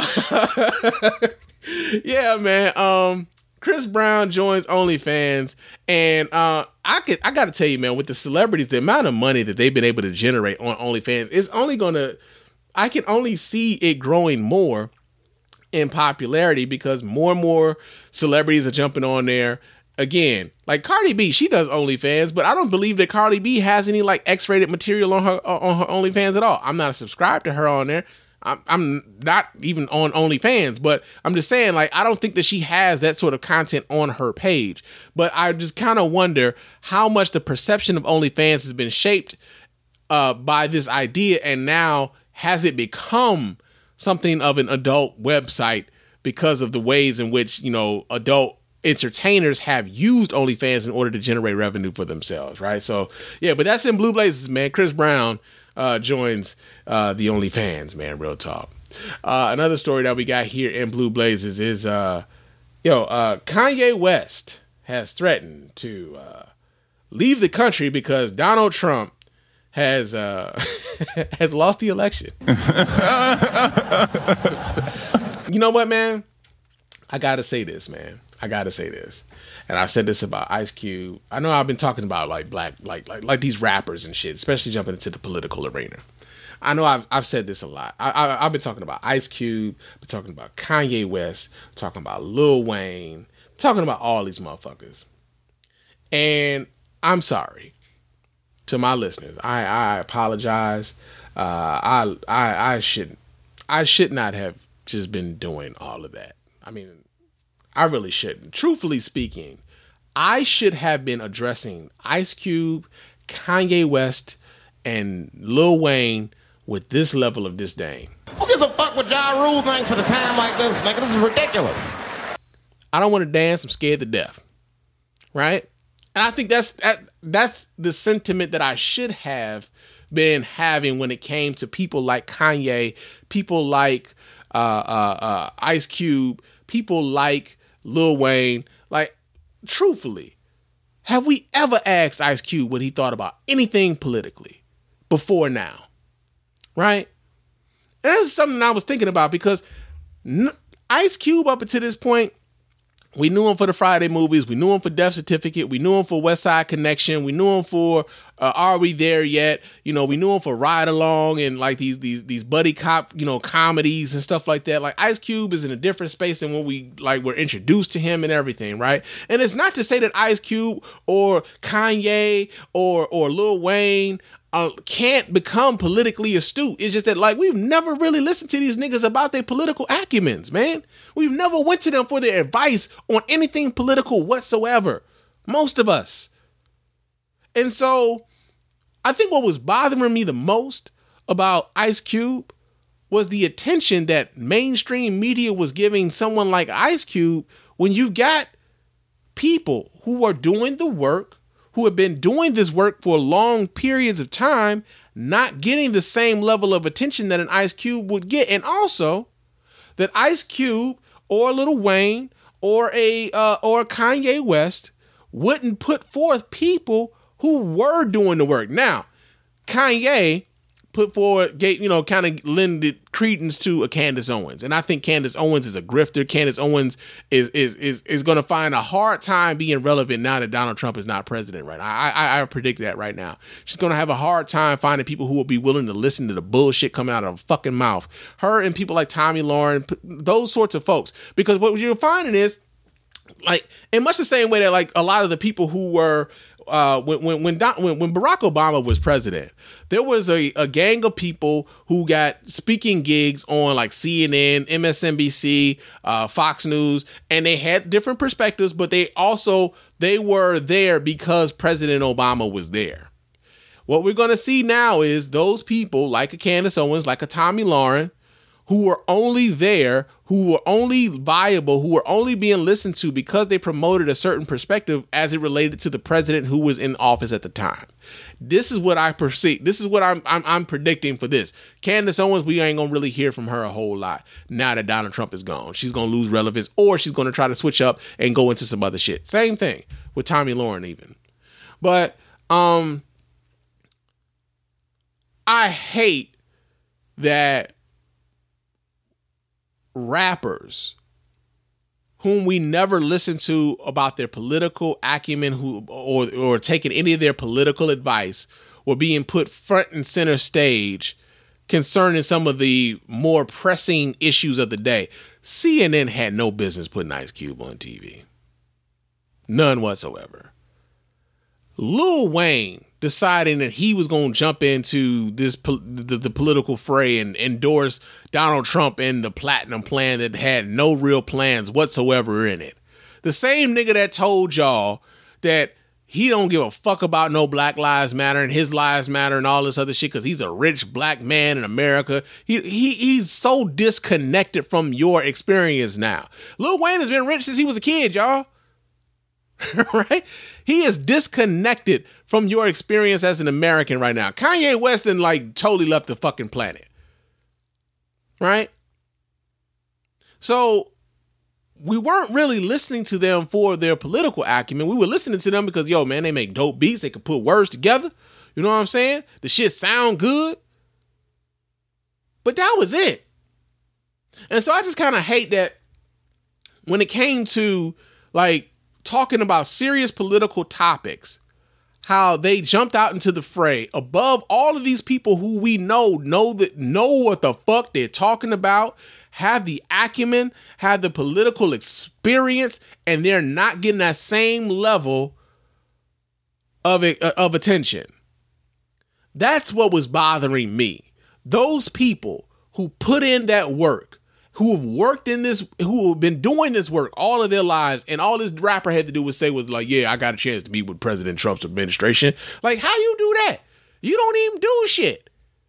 yeah, man. Chris Brown joins OnlyFans, and I got to tell you, man, with the celebrities, the amount of money that they've been able to generate on OnlyFans is I can only see it growing more in popularity because more and more celebrities are jumping on there. Again, like Cardi B, she does OnlyFans, but I don't believe that Cardi B has any like X-rated material on her OnlyFans at all. I'm not subscribed to her on there. I'm not even on OnlyFans, but I'm just saying, like, I don't think that she has that sort of content on her page. But I just kind of wonder how much the perception of OnlyFans has been shaped by this idea, and now has it become something of an adult website because of the ways in which, adult entertainers have used OnlyFans in order to generate revenue for themselves, right? So, yeah, but that's in Blue Blazes, man. Chris Brown joins the OnlyFans, man. Real talk. Another story that we got here in Blue Blazes is Kanye West has threatened to leave the country because Donald Trump has has lost the election. You know what, man? I gotta say this, man. And I said this about Ice Cube. I know I've been talking about like these rappers and shit, especially jumping into the political arena. I know I've said this a lot. I've been talking about Ice Cube, been talking about Kanye West, talking about Lil Wayne, talking about all these motherfuckers. And I'm sorry to my listeners. I apologize. I should not have just been doing all of that. I mean, I really shouldn't. Truthfully speaking, I should have been addressing Ice Cube, Kanye West, and Lil Wayne with this level of disdain.
Who gives a fuck what Ja Rule thinks at a time like this? Nigga, this is ridiculous.
I don't want to dance. I'm scared to death. Right? And I think that's the sentiment that I should have been having when it came to people like Kanye, people like Ice Cube, people like Lil Wayne. Like, truthfully, have we ever asked Ice Cube what he thought about anything politically before now? Right? And that's something I was thinking about because Ice Cube, up until this point, we knew him for the Friday movies. We knew him for Death Certificate. We knew him for West Side Connection. We knew him for Are We There Yet? We knew him for Ride Along and like these buddy cop, comedies and stuff like that. Like, Ice Cube is in a different space than when we were introduced to him and everything, right? And it's not to say that Ice Cube or Kanye or Lil Wayne can't become politically astute. It's just that we've never really listened to these niggas about their political acumens, man. We've never went to them for their advice on anything political whatsoever. Most of us. And so I think what was bothering me the most about Ice Cube was the attention that mainstream media was giving someone like Ice Cube when you got people who are doing the work, who have been doing this work for long periods of time, not getting the same level of attention that an Ice Cube would get. And also that Ice Cube or Lil Wayne or Kanye West wouldn't put forth people who were doing the work. Now, Kanye put forward, kind of lended credence to a Candace Owens. And I think Candace Owens is a grifter. Candace Owens is going to find a hard time being relevant now that Donald Trump is not president right now. I predict that right now. She's going to have a hard time finding people who will be willing to listen to the bullshit coming out of her fucking mouth. Her and people like Tommy Lauren, those sorts of folks. Because what you're finding is, in much the same way that a lot of the people who were when Barack Obama was president, there was a gang of people who got speaking gigs on like CNN, MSNBC, Fox News, and they had different perspectives, but they were there because President Obama was there. What we're going to see now is those people like a Candace Owens, like a Tomi Lahren, who were only there, who were only viable, who were only being listened to because they promoted a certain perspective as it related to the president who was in office at the time. This is what I perceive. This is what I'm predicting for this. Candace Owens, we ain't gonna really hear from her a whole lot now that Donald Trump is gone. She's gonna lose relevance, or she's gonna try to switch up and go into some other shit. Same thing with Tomi Lahren even. But I hate that rappers whom we never listened to about their political acumen or taking any of their political advice were being put front and center stage concerning some of the more pressing issues of the day. CNN had no business putting Ice Cube on TV. None whatsoever. Lil Wayne deciding that he was going to jump into this the political fray and endorse Donald Trump and the Platinum Plan that had no real plans whatsoever in it. The same nigga that told y'all that he don't give a fuck about no Black Lives Matter and his lives matter and all this other shit because he's a rich black man in America. He's so disconnected from your experience now. Lil Wayne has been rich since he was a kid, y'all. Right? He is disconnected from your experience as an American right now. Kanye West and like totally left the fucking planet. Right? So we weren't really listening to them for their political acumen. We were listening to them because, yo, man, they make dope beats. They can put words together. You know what I'm saying? The shit sound good. But that was it. And so I just kind of hate that when it came to like talking about serious political topics, how they jumped out into the fray above all of these people who we know what the fuck they're talking about, have the acumen, have the political experience, and they're not getting that same level of attention. That's what was bothering me. Those people who put in that work, who have worked in this, who have been doing this work all of their lives, and all this rapper had to do was say was like, yeah, I got a chance to meet with President Trump's administration. Like, how you do that? You don't even do shit.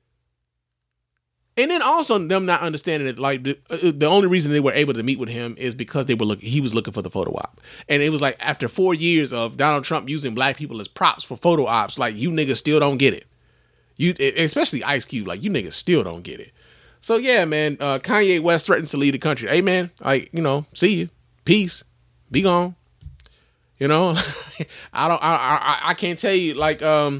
And then also them not understanding that, like, the only reason they were able to meet with him is because he was looking for the photo op. And it was like after 4 years of Donald Trump using black people as props for photo ops, like, you niggas still don't get it. Especially Ice Cube, like, you niggas still don't get it. So yeah, man, Kanye West threatens to leave the country. Hey man, see you. Peace. Be gone. You know, I can't tell you, like, I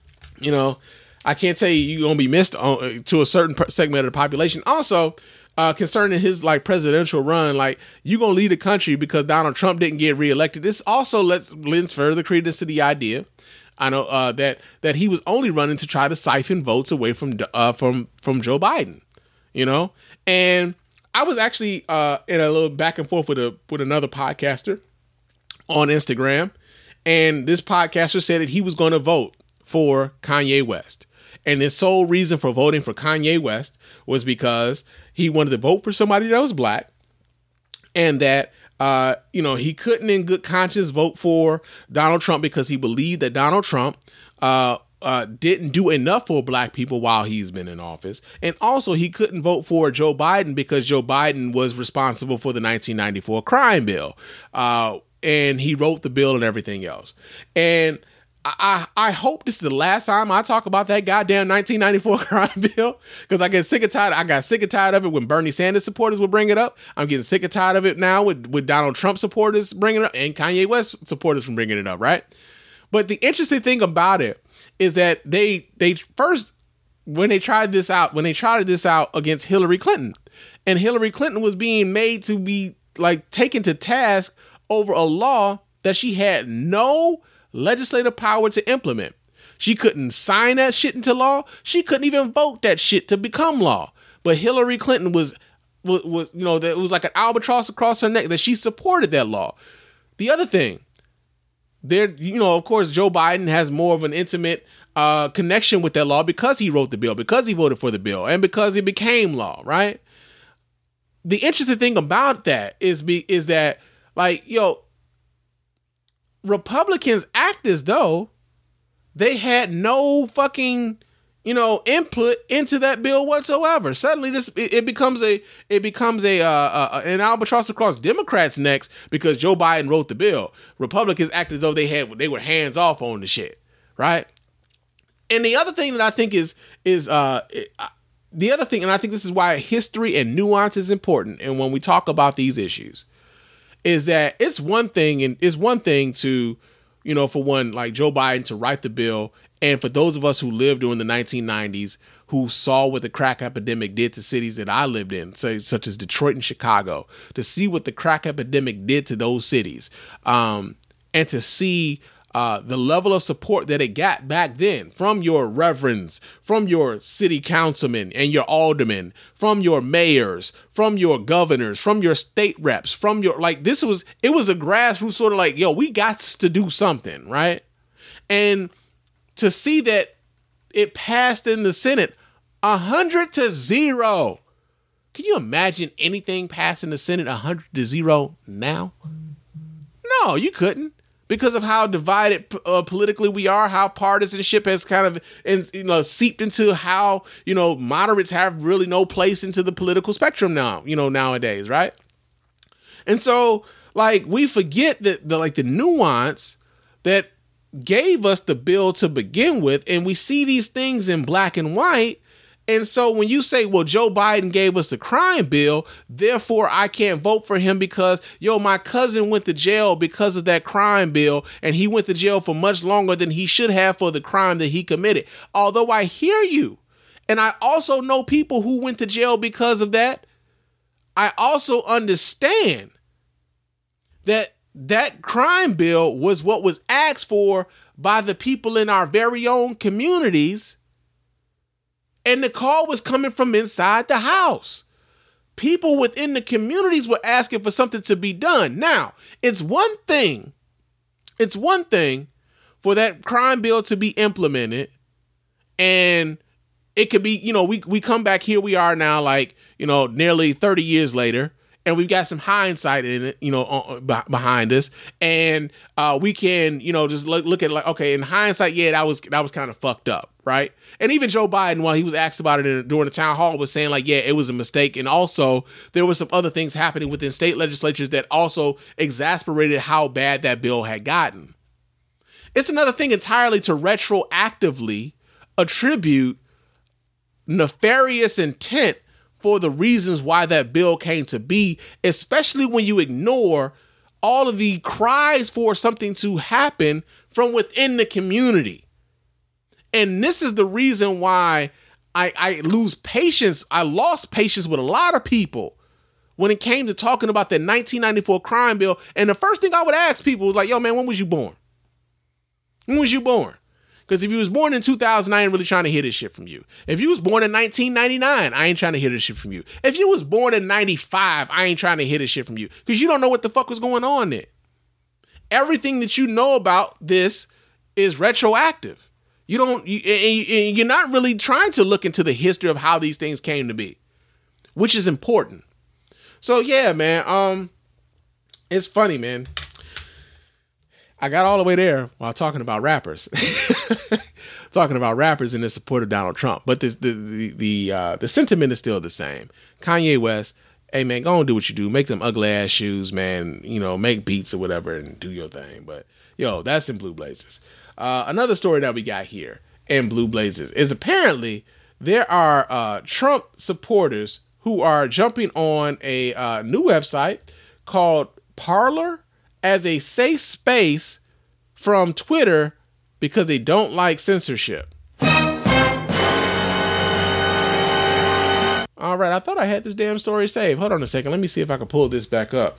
can't tell you you're gonna be missed to a certain segment of the population. Also, concerning his like presidential run, like, you gonna leave the country because Donald Trump didn't get reelected. This also lends further credence to the idea. I know that he was only running to try to siphon votes away from Joe Biden. You know, and I was actually in a little back and forth with another podcaster on Instagram, and this podcaster said that he was going to vote for Kanye West, and his sole reason for voting for Kanye West was because he wanted to vote for somebody that was black, and that he couldn't in good conscience vote for Donald Trump because he believed that Donald Trump didn't do enough for black people while he's been in office. And also he couldn't vote for Joe Biden because Joe Biden was responsible for the 1994 crime bill. And he wrote the bill and everything else. And I hope this is the last time I talk about that goddamn 1994 crime bill, because I got sick and tired of it when Bernie Sanders supporters would bring it up. I'm getting sick and tired of it now with Donald Trump supporters bringing it up and Kanye West supporters from bringing it up, right? But the interesting thing about it is that they first, when they tried this out against Hillary Clinton, and Hillary Clinton was being made to be like taken to task over a law that she had no legislative power to implement. She couldn't sign that shit into law. She couldn't even vote that shit to become law. But Hillary Clinton was that it was like an albatross across her neck that she supported that law. The other thing, there, of course, Joe Biden has more of an intimate connection with that law because he wrote the bill, because he voted for the bill, and because it became law, right? The interesting thing about that is that, like, Republicans act as though they had no fucking, input into that bill whatsoever. Suddenly, it becomes an albatross across Democrats' necks because Joe Biden wrote the bill. Republicans act as though they were hands off on the shit, right? And the other thing that I think is the other thing, and I think this is why history and nuance is important, and when we talk about these issues, is that it's one thing to, for one, like Joe Biden to write the bill, and for those of us who lived during the 1990s, who saw what the crack epidemic did to cities that I lived in, such as Detroit and Chicago, to see what the crack epidemic did to those cities, and to see the level of support that it got back then from your reverends, from your city councilmen and your aldermen, from your mayors, from your governors, from your state reps, from your, like, it was a grassroots sort of like, we got to do something, right? And to see that it passed in the Senate 100-0. Can you imagine anything passing the Senate 100-0 now? No, you couldn't. Because of how divided politically we are, how partisanship has kind of seeped into how, moderates have really no place into the political spectrum now, nowadays, right? And so, like, we forget that the nuance that gave us the bill to begin with, and we see these things in black and white. And so when you say, well, Joe Biden gave us the crime bill, therefore I can't vote for him because, my cousin went to jail because of that crime bill, and he went to jail for much longer than he should have for the crime that he committed. Although I hear you, and I also know people who went to jail because of that, I also understand that crime bill was what was asked for by the people in our very own communities. And the call was coming from inside the house. People within the communities were asking for something to be done. Now, it's one thing for that crime bill to be implemented, and it could be, we come back, here we are now, like, nearly 30 years later, and we've got some hindsight in it, behind us, and we can, just look at, like, okay, in hindsight, yeah, that was kind of fucked up, right? And even Joe Biden, while he was asked about it during the town hall, was saying, like, yeah, it was a mistake, and also there were some other things happening within state legislatures that also exasperated how bad that bill had gotten. It's another thing entirely to retroactively attribute nefarious intent for the reasons why that bill came to be, especially when you ignore all of the cries for something to happen from within the community. And this is the reason why I lose patience. I lost patience with a lot of people when it came to talking about the 1994 crime bill. And the first thing I would ask people was like, yo, man, when was you born? When was you born? Because if you was born in 2000, I ain't really trying to hear this shit from you. If you was born in 1999, I ain't trying to hear this shit from you. If you was born in 95, I ain't trying to hear this shit from you. Because you don't know what the fuck was going on there. Everything that you know about this is retroactive. You're not really trying to look into the history of how these things came to be, which is important. So yeah, man, it's funny, man. I got all the way there while talking about rappers, talking about rappers in the support of Donald Trump. But the sentiment is still the same. Kanye West, hey man, go and do what you do. Make them ugly ass shoes, man. Make beats or whatever and do your thing. But that's in Blue Blazers. Another story that we got here in Blue Blazers is apparently there are Trump supporters who are jumping on a new website called Parler as a safe space from Twitter because they don't like censorship. All right, I thought I had this damn story saved. Hold on a second. Let me see if I can pull this back up.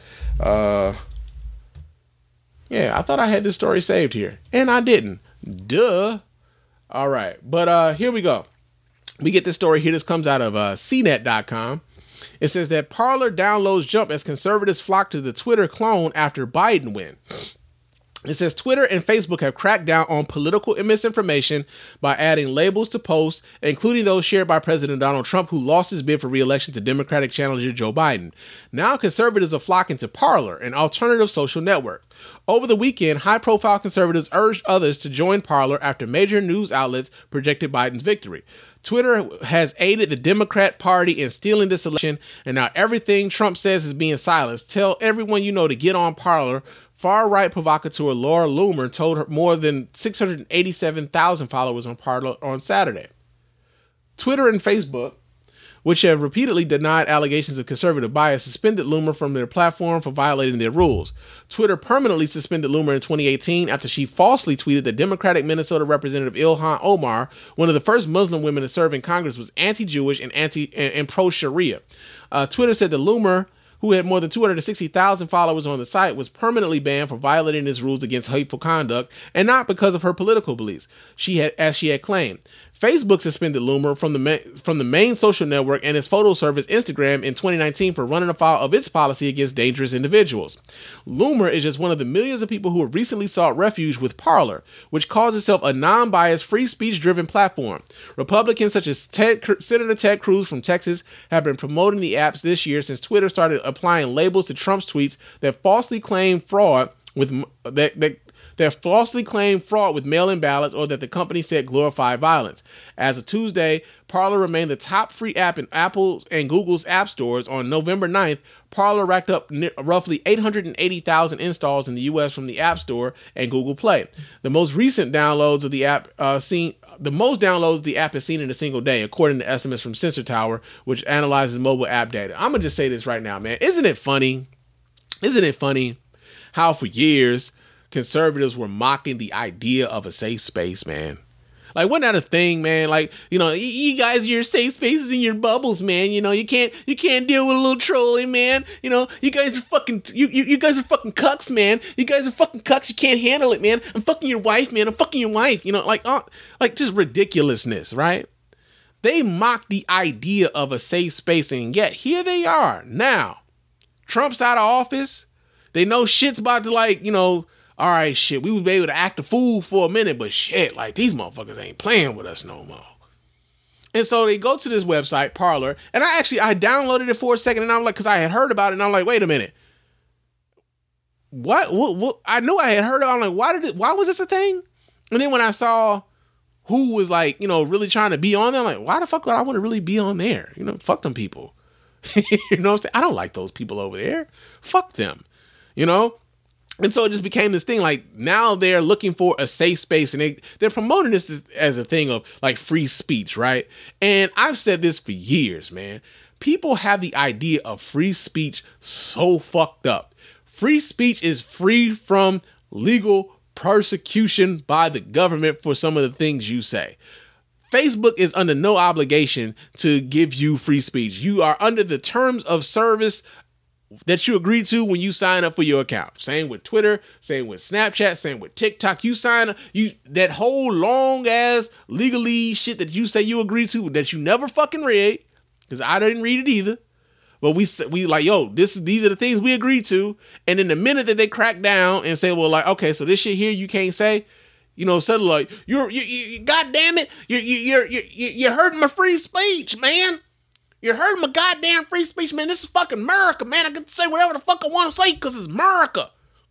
Yeah, I thought I had this story saved here, and I didn't. Duh. All right, but here we go. We get this story here. This comes out of CNET.com. It says that Parler downloads jump as conservatives flock to the Twitter clone after Biden win. It says Twitter and Facebook have cracked down on political misinformation by adding labels to posts, including those shared by President Donald Trump, who lost his bid for re-election to Democratic challenger Joe Biden. Now conservatives are flocking to Parler, an alternative social network. Over the weekend, high-profile conservatives urged others to join Parler after major news outlets projected Biden's victory. Twitter has aided the Democrat Party in stealing this election, and now everything Trump says is being silenced. Tell everyone you know to get on Parler. Far-right provocateur Laura Loomer told her more than 687,000 followers on Parler on Saturday. Twitter and Facebook, which have repeatedly denied allegations of conservative bias, suspended Loomer from their platform for violating their rules. Twitter permanently suspended Loomer in 2018 after she falsely tweeted that Democratic Minnesota Representative Ilhan Omar, one of the first Muslim women to serve in Congress, was anti-Jewish and pro-Sharia. Twitter said that Loomer, who had more than 260,000 followers on the site, was permanently banned for violating its rules against hateful conduct, and not because of her political beliefs, as she had claimed. Facebook suspended Loomer from the main social network and its photo service Instagram in 2019 for running afoul of its policy against dangerous individuals. Loomer is just one of the millions of people who have recently sought refuge with Parler, which calls itself a non-biased, free speech-driven platform. Republicans such as Senator Ted Cruz from Texas have been promoting the apps this year since Twitter started applying labels to Trump's tweets that falsely claim fraud with mail-in ballots, or that the company said glorified violence. As of Tuesday, Parler remained the top free app in Apple and Google's app stores. On November 9th, Parler racked up roughly 880,000 installs in the U.S. from the App Store and Google Play. The most downloads the app has seen in a single day, according to estimates from Sensor Tower, which analyzes mobile app data. I'm going to just say this right now, man. Isn't it funny how for years conservatives were mocking the idea of a safe space, man? Like, wasn't that a thing, man? Like, you know, you guys, your safe spaces in your bubbles, man. You know, you can't deal with a little trolling, man. You know, you guys are fucking, you guys are fucking cucks, man. You guys are fucking cucks. You can't handle it, man. I'm fucking your wife, man. I'm fucking your wife. You know, like just ridiculousness, right? They mocked the idea of a safe space, and yet here they are now. Trump's out of office. They know shit's about to, like, you know, all right, shit, we was able to act a fool for a minute, but shit, like, these motherfuckers ain't playing with us no more. And so they go to this website, Parler, and I downloaded it for a second, and I'm like, because I had heard about it, and I'm like, wait a minute. What? I knew I had heard it. I'm like, why was this a thing? And then when I saw who was, like, you know, really trying to be on there, I'm like, why the fuck would I want to really be on there? You know, fuck them people. You know what I'm saying? I don't like those people over there. Fuck them. You know? And so it just became this thing, like, now they're looking for a safe space, and they're promoting this as a thing of, like, free speech, right? And I've said this for years, man. People have the idea of free speech so fucked up. Free speech is free from legal persecution by the government for some of the things you say. Facebook is under no obligation to give you free speech. You are under the terms of service that you agree to when you sign up for your account. Same with Twitter, same with Snapchat, same with TikTok. You sign up, that whole long ass legalese shit that you say you agree to that you never fucking read, because I didn't read it either. But we like, yo, these are the things we agreed to. And in the minute that they crack down and say, well, like, okay, so this shit here you can't say, you know, suddenly like, you God damn it, you're hurting my free speech, man. You're hurting my goddamn free speech, man. This is fucking America, man. I get to say whatever the fuck I want to say because it's America.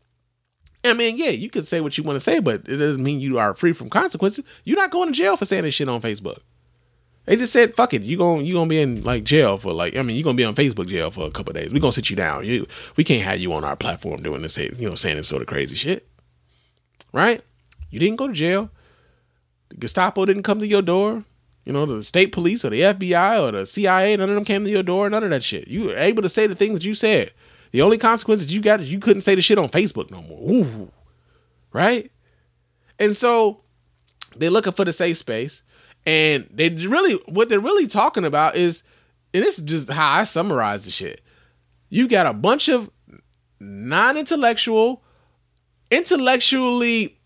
I mean, yeah, you can say what you want to say, but it doesn't mean you are free from consequences. You're not going to jail for saying this shit on Facebook. They just said, fuck it. You're gonna be in, like, jail for, like, I mean, you're going to be on Facebook jail for a couple of days. We're going to sit you down. We can't have you on our platform doing this, you know, saying this sort of crazy shit. Right? You didn't go to jail. The Gestapo didn't come to your door. You know, the state police or the FBI or the CIA, none of them came to your door, none of that shit. You were able to say the things that you said. The only consequences you got is you couldn't say the shit on Facebook no more. Ooh. Right? And so they're looking for the safe space. And what they're really talking about is, and this is just how I summarize the shit. You got a bunch of non-intellectual, intellectually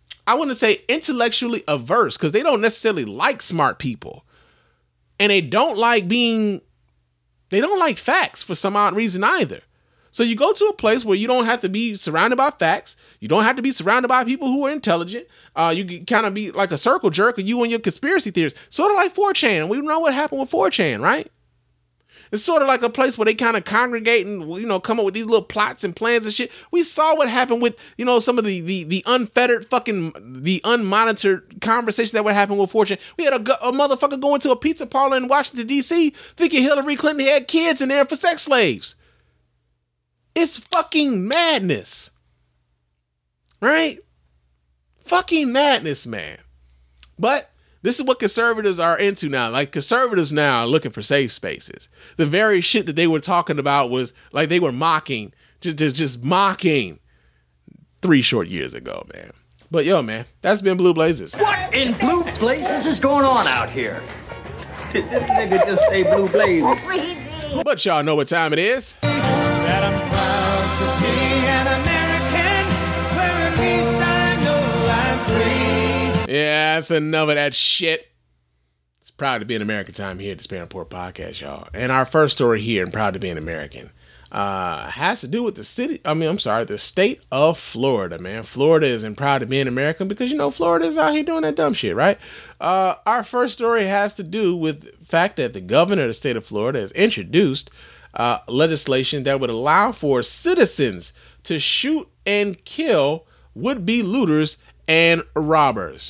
averse, because they don't necessarily like smart people. And they don't like facts for some odd reason either. So you go to a place where you don't have to be surrounded by facts. You don't have to be surrounded by people who are intelligent. You can kind of be like a circle jerk, or you and your conspiracy theories. Sort of like 4chan. And we know what happened with 4chan, right? It's sort of like a place where they kind of congregate and, you know, come up with these little plots and plans and shit. We saw what happened with, you know, some of the unfettered the unmonitored conversation that would happen with 4chan. We had a motherfucker going to a pizza parlor in Washington, D.C. thinking Hillary Clinton had kids in there for sex slaves. It's fucking madness. Right? Fucking madness, man. But this is what conservatives are into now. Like, conservatives now are looking for safe spaces. The very shit that they were talking about was like they were mocking, just mocking 3 short years ago, man. But yo, man, that's been Blue Blazers.
What in blue blazes is going on out here?
This nigga just say blue blazes.
But y'all know what time it is.
That I'm proud to be an American, where at least I know I'm free.
Yeah, that's enough of that shit. It's proud to be an American time here at the Span Report Podcast, y'all. And our first story here in Proud to be an American has to do with the state of Florida, man. Florida is in Proud to be an American because, you know, Florida is out here doing that dumb shit, right? Our first story has to do with the fact that the governor of the state of Florida has introduced legislation that would allow for citizens to shoot and kill would-be looters and robbers.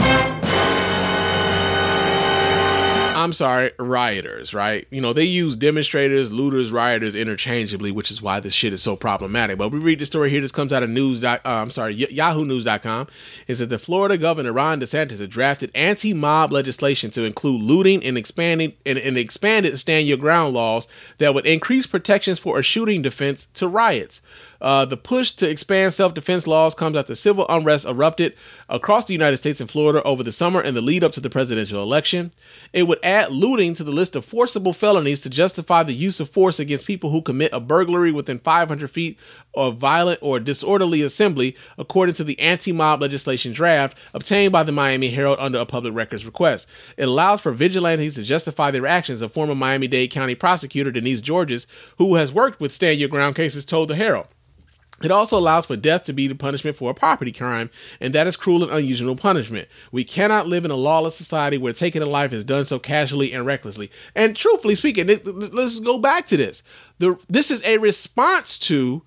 I'm sorry, rioters, right? You know, they use demonstrators, looters, rioters interchangeably, which is why this shit is so problematic. But we read the story here. This comes out of YahooNews.com. It says the Florida governor, Ron DeSantis, had drafted anti-mob legislation to include looting and expanded stand your ground laws that would increase protections for a shooting defense to riots. The push to expand self-defense laws comes after civil unrest erupted across the United States and Florida over the summer and the lead up to the presidential election. It would add looting to the list of forcible felonies to justify the use of force against people who commit a burglary within 500 feet of violent or disorderly assembly, according to the anti-mob legislation draft obtained by the Miami Herald under a public records request. It allows for vigilantes to justify their actions, a former Miami-Dade County prosecutor, Denise Georges, who has worked with Stand Your Ground cases, told the Herald. It also allows for death to be the punishment for a property crime, and that is cruel and unusual punishment. We cannot live in a lawless society where taking a life is done so casually and recklessly. And truthfully speaking, let's go back to this. This is a response to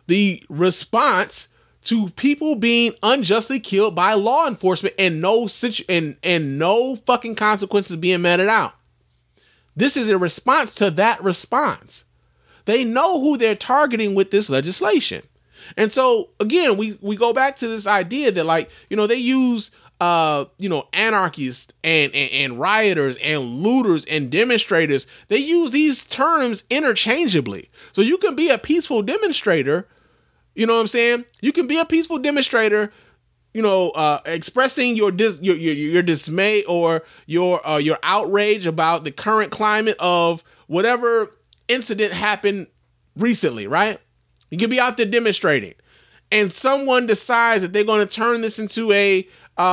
people being unjustly killed by law enforcement and no fucking consequences being meted out. This is a response to that response. They know who they're targeting with this legislation. And so, again, we go back to this idea that, like, you know, they use, anarchists and rioters and looters and demonstrators. They use these terms interchangeably. So you can be a peaceful demonstrator. You know what I'm saying? You can be a peaceful demonstrator, expressing your dismay or your outrage about the current climate of whatever incident happened recently, right? You can be out there demonstrating, and someone decides that they're going to turn this into a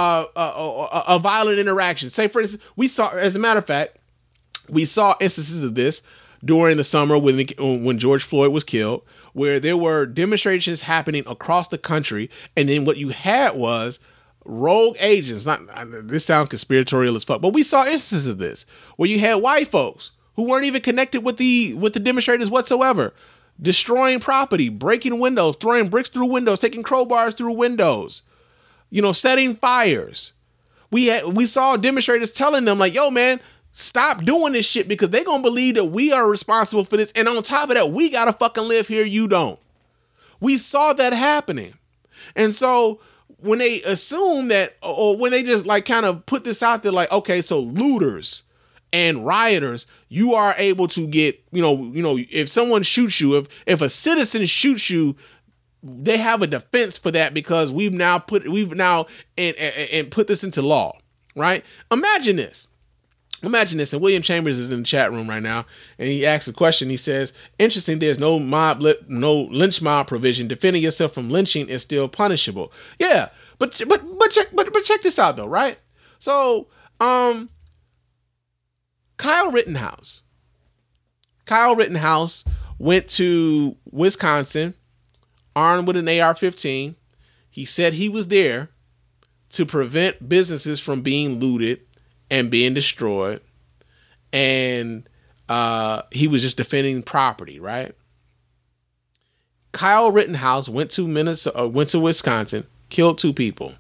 violent interaction. Say, for instance, as a matter of fact, we saw instances of this during the summer when George Floyd was killed, where there were demonstrations happening across the country, and then what you had was rogue agents. This sounds conspiratorial as fuck, but we saw instances of this where you had white folks who weren't even connected with the demonstrators whatsoever, destroying property, breaking windows, throwing bricks through windows, taking crowbars through windows, setting fires. We saw demonstrators telling them, like, yo, man, stop doing this shit because they're going to believe that we are responsible for this. And on top of that, we got to fucking live here. You don't. We saw that happening. And so when they assume that, or when they just like kind of put this out there, like, okay, so looters and rioters, you are able to get, if someone shoots you, if a citizen shoots you, they have a defense for that because we've now put this into law, right? Imagine this. And William Chambers is in the chat room right now, and he asks a question. He says, interesting, there's no lynch mob provision. Defending yourself from lynching is still punishable. Yeah, but check this out though, right? So, Kyle Rittenhouse went to Wisconsin armed with an AR-15. He said he was there to prevent businesses from being looted and being destroyed. And he was just defending property, right? Kyle Rittenhouse went to Wisconsin, killed two people.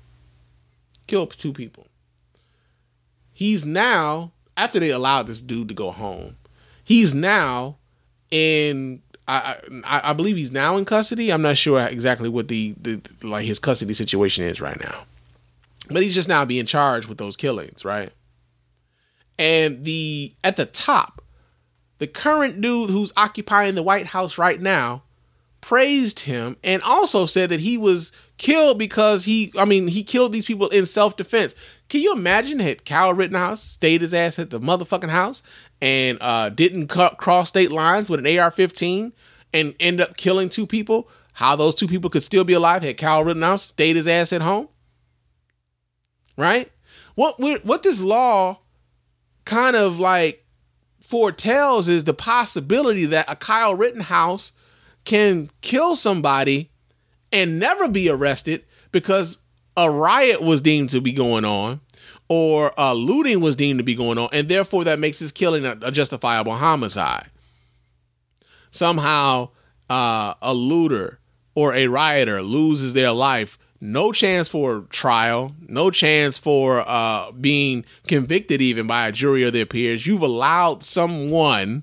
He's now, after they allowed this dude to go home, he's now in, I believe he's now in custody. I'm not sure exactly what the like his custody situation is right now. But he's just now being charged with those killings, right? And at the top, the current dude who's occupying the White House right now praised him and also said that he was killed because he killed these people in self-defense. Can you imagine had Kyle Rittenhouse stayed his ass at the motherfucking house and didn't cross state lines with an AR-15 and end up killing two people? How those two people could still be alive had Kyle Rittenhouse stayed his ass at home? Right? What this law kind of like foretells is the possibility that a Kyle Rittenhouse can kill somebody and never be arrested because a riot was deemed to be going on or looting was deemed to be going on, and therefore that makes his killing a justifiable homicide. Somehow a looter or a rioter loses their life, no chance for trial, no chance for being convicted even by a jury or their peers. You've allowed someone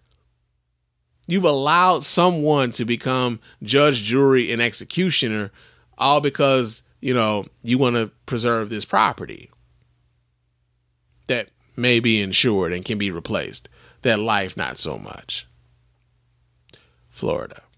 to become judge, jury, and executioner, all because, you want to preserve this property that may be insured and can be replaced. That life, not so much. Florida.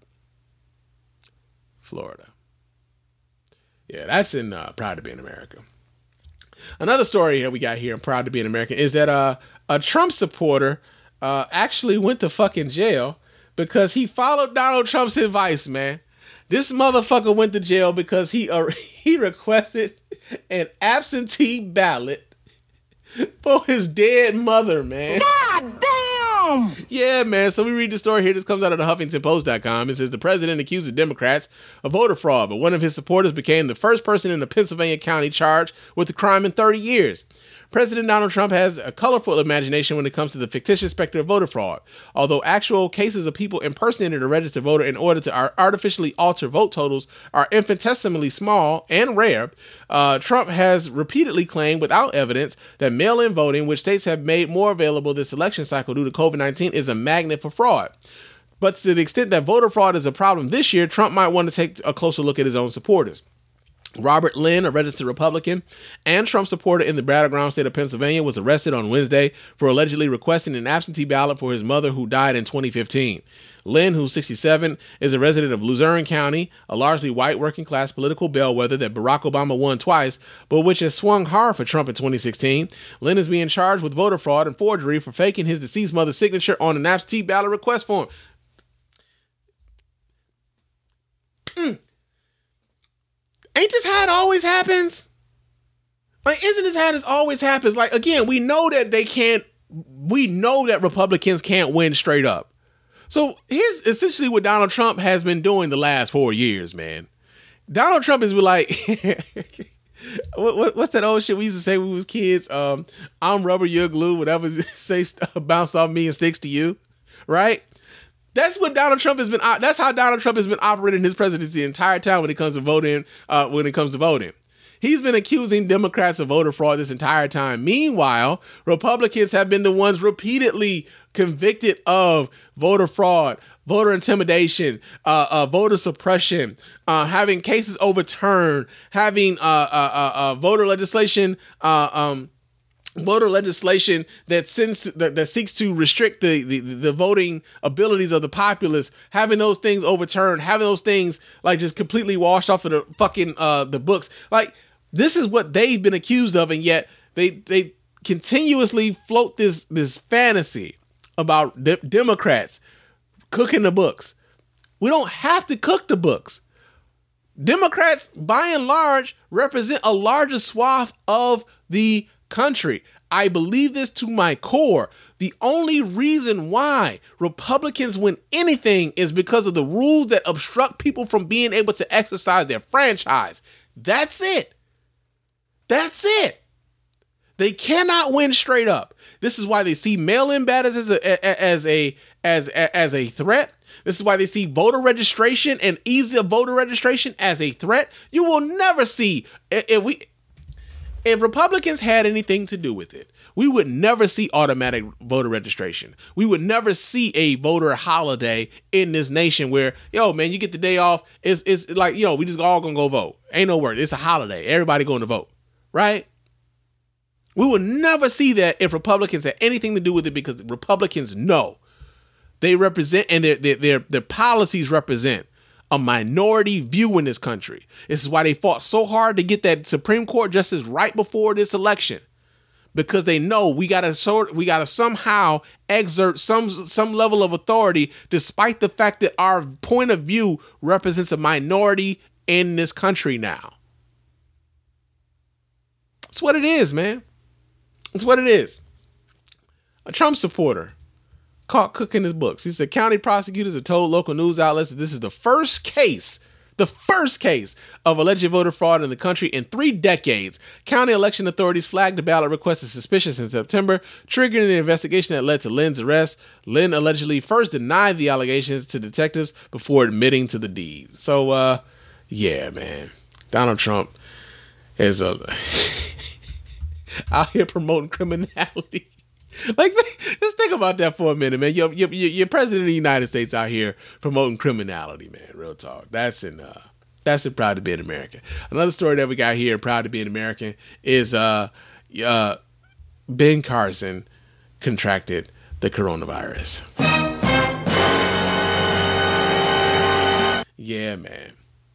Yeah, that's in Proud to Be an American. Another story here we got here in Proud to Be an American is that a Trump supporter actually went to fucking jail because he followed Donald Trump's advice, man. This motherfucker went to jail because he requested an absentee ballot for his dead mother, man. God damn! Yeah, man. So we read the story here. This comes out of the HuffingtonPost.com. It says the president accused the Democrats of voter fraud, but one of his supporters became the first person in the Pennsylvania county charged with the crime in 30 years. President Donald Trump has a colorful imagination when it comes to the fictitious specter of voter fraud. Although actual cases of people impersonating a registered voter in order to artificially alter vote totals are infinitesimally small and rare, Trump has repeatedly claimed without evidence that mail-in voting, which states have made more available this election cycle due to COVID-19, is a magnet for fraud. But to the extent that voter fraud is a problem this year, Trump might want to take a closer look at his own supporters. Robert Lynn, a registered Republican and Trump supporter in the battleground state of Pennsylvania, was arrested on Wednesday for allegedly requesting an absentee ballot for his mother who died in 2015. Lynn, who's 67, is a resident of Luzerne County, a largely white working-class political bellwether that Barack Obama won twice, but which has swung hard for Trump in 2016. Lynn is being charged with voter fraud and forgery for faking his deceased mother's signature on an absentee ballot request form. Ain't this how it always happens? Like, isn't this how this always happens? Like, again, we know that Republicans can't win straight up. So here's essentially what Donald Trump has been doing the last 4 years, man. Donald Trump has been like, what's that old shit we used to say when we was kids? I'm rubber, you're glue, whatever say bounce off me and sticks to you, right? That's what Donald Trump has been. That's how Donald Trump has been operating his presidency the entire time when it comes to voting. He's been accusing Democrats of voter fraud this entire time. Meanwhile, Republicans have been the ones repeatedly convicted of voter fraud, voter intimidation, voter suppression, having cases overturned, having voter legislation. Voter legislation that seeks to restrict the voting abilities of the populace, having those things overturned, having those things like just completely washed off of the fucking the books. Like, this is what they've been accused of, and yet they continuously float this fantasy about Democrats cooking the books. We don't have to cook the books. Democrats, by and large, represent a larger swath of the country. I believe this to my core. The only reason why Republicans win anything is because of the rules that obstruct people from being able to exercise their franchise. That's it. That's it. They cannot win straight up. This is why they see mail-in ballots as a threat. This is why they see voter registration and ease of voter registration as a threat. You will never see if Republicans had anything to do with it, we would never see automatic voter registration. We would never see a voter holiday in this nation where, yo, man, you get the day off. It's like, yo, we just all gonna go vote. Ain't no word. It's a holiday. Everybody going to vote, right? We will never see that if Republicans had anything to do with it, because Republicans know they represent, and their policies represent a minority view in this country. This is why they fought so hard to get that Supreme Court justice right before this election, because they know we gotta somehow exert some level of authority, despite the fact that our point of view represents a minority in this country now. That's what it is, man. That's what it is. A Trump supporter caught cooking his books. He said county prosecutors have told local news outlets that this is the first case of alleged voter fraud in the country in 3 decades. County election authorities flagged the ballot request as suspicious in September, triggering the investigation that led to Lynn's arrest. Lynn allegedly first denied the allegations to detectives before admitting to the deed. So, yeah, man. Donald Trump is out here promoting criminality. Like, just think about that for a minute, man. You're president of the United States out here promoting criminality, man. Real talk. That's in Proud to Be an American. Another story that we got here in Proud to Be an American is Ben Carson contracted the coronavirus. Yeah, man.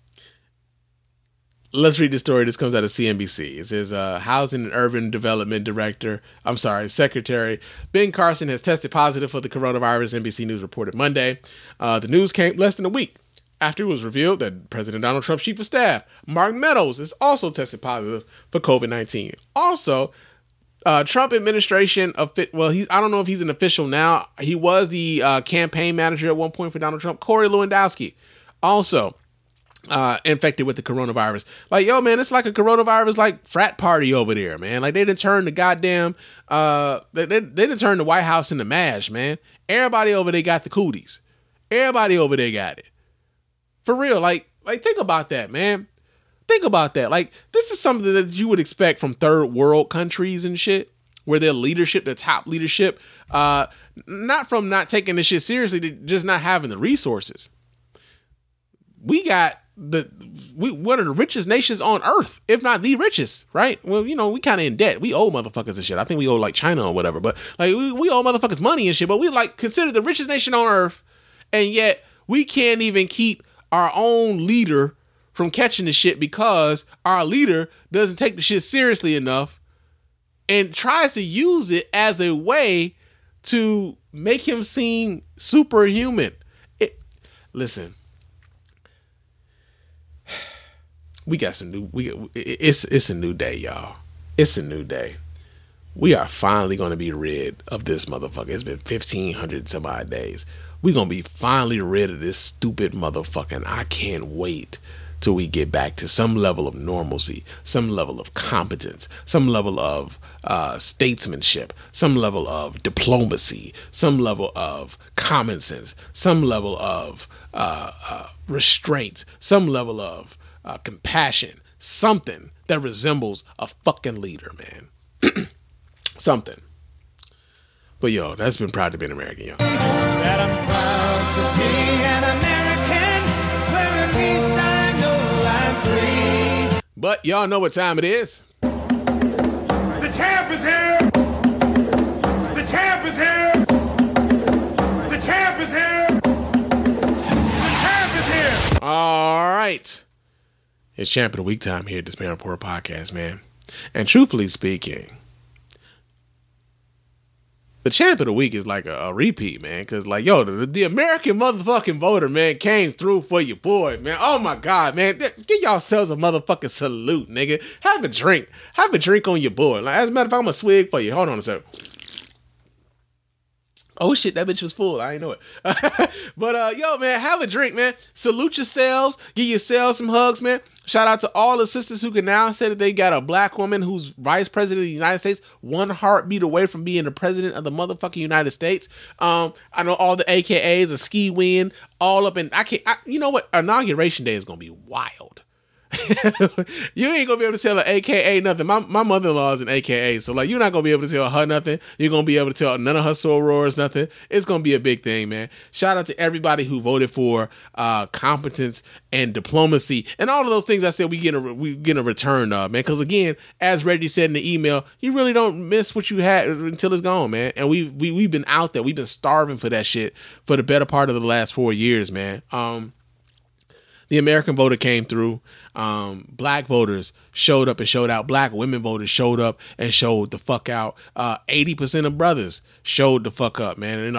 Let's read the story. This comes out of CNBC. It says, Housing and Urban Development Secretary Ben Carson has tested positive for the coronavirus, NBC News reported Monday. The news came less than a week after it was revealed that President Donald Trump's chief of staff, Mark Meadows, is also tested positive for COVID-19. Also, Trump administration, I don't know if he's an official now. He was the campaign manager at one point for Donald Trump, Corey Lewandowski, also infected with the coronavirus. Like, yo, man, it's like a coronavirus like frat party over there, man. Like, they didn't turn the goddamn they didn't turn the White House into MASH, man. Everybody over there got the cooties. Everybody over there got it. For real. Like think about that, man. Think about that. Like, this is something that you would expect from third world countries and shit, where their leadership, their top leadership, not from not taking this shit seriously, to just not having the resources. We got one of the richest nations on earth, if not the richest, right? Well, you know, we kind of in debt. We owe motherfuckers and shit. I think we owe like China or whatever, but like we owe motherfuckers money and shit, but we like considered the richest nation on earth, and yet we can't even keep our own leader from catching the shit because our leader doesn't take the shit seriously enough and tries to use it as a way to make him seem superhuman. Listen. We got some new. It's a new day, y'all. It's a new day. We are finally going to be rid of this motherfucker. It's been 1,500 some odd days. We're going to be finally rid of this stupid motherfucker. And I can't wait till we get back to some level of normalcy, some level of competence, some level of statesmanship, some level of diplomacy, some level of common sense, some level of restraint, some level of compassion, something that resembles a fucking leader, man. Something. But yo, that's been Proud to Be an American, yo.
That I'm proud to be an American, where at least I know I'm free.
But y'all know what time it is.
The champ is here. The champ is here. The champ is here. The champ is here.
All right. It's Champ of the Week time here at this Man Report podcast, man. And truthfully speaking, the champ of the week is like a repeat, man. Because, like, yo, the American motherfucking voter, man, came through for your boy, man. Oh, my God, man. Give yourselves a motherfucking salute, nigga. Have a drink. Have a drink on your boy. Like, as a matter of fact, I'm going to swig for you. Hold on a second. Oh, shit, that bitch was full. I ain't know it. But, yo, man, have a drink, man. Salute yourselves. Give yourselves some hugs, man. Shout out to all the sisters who can now say that they got a black woman who's vice president of the United States, one heartbeat away from being the president of the motherfucking United States. I know all the AKAs, a ski win, all up in, you know what? Inauguration day is going to be wild. You ain't gonna be able to tell an AKA nothing. My mother-in-law is an AKA, so like you're not gonna be able to tell her nothing. You're gonna be able to tell none of her sorors nothing. It's gonna be a big thing, man. Shout out to everybody who voted for competence and diplomacy and all of those things I said we get a return of, man. Because again, as Reggie said in the email, you really don't miss what you had until it's gone, man. And we've been out there, we've been starving for that shit for the better part of the last 4 years, man. The American voter came through. Black voters showed up and showed out. Black women voters showed up and showed the fuck out. 80% of brothers showed the fuck up, man. And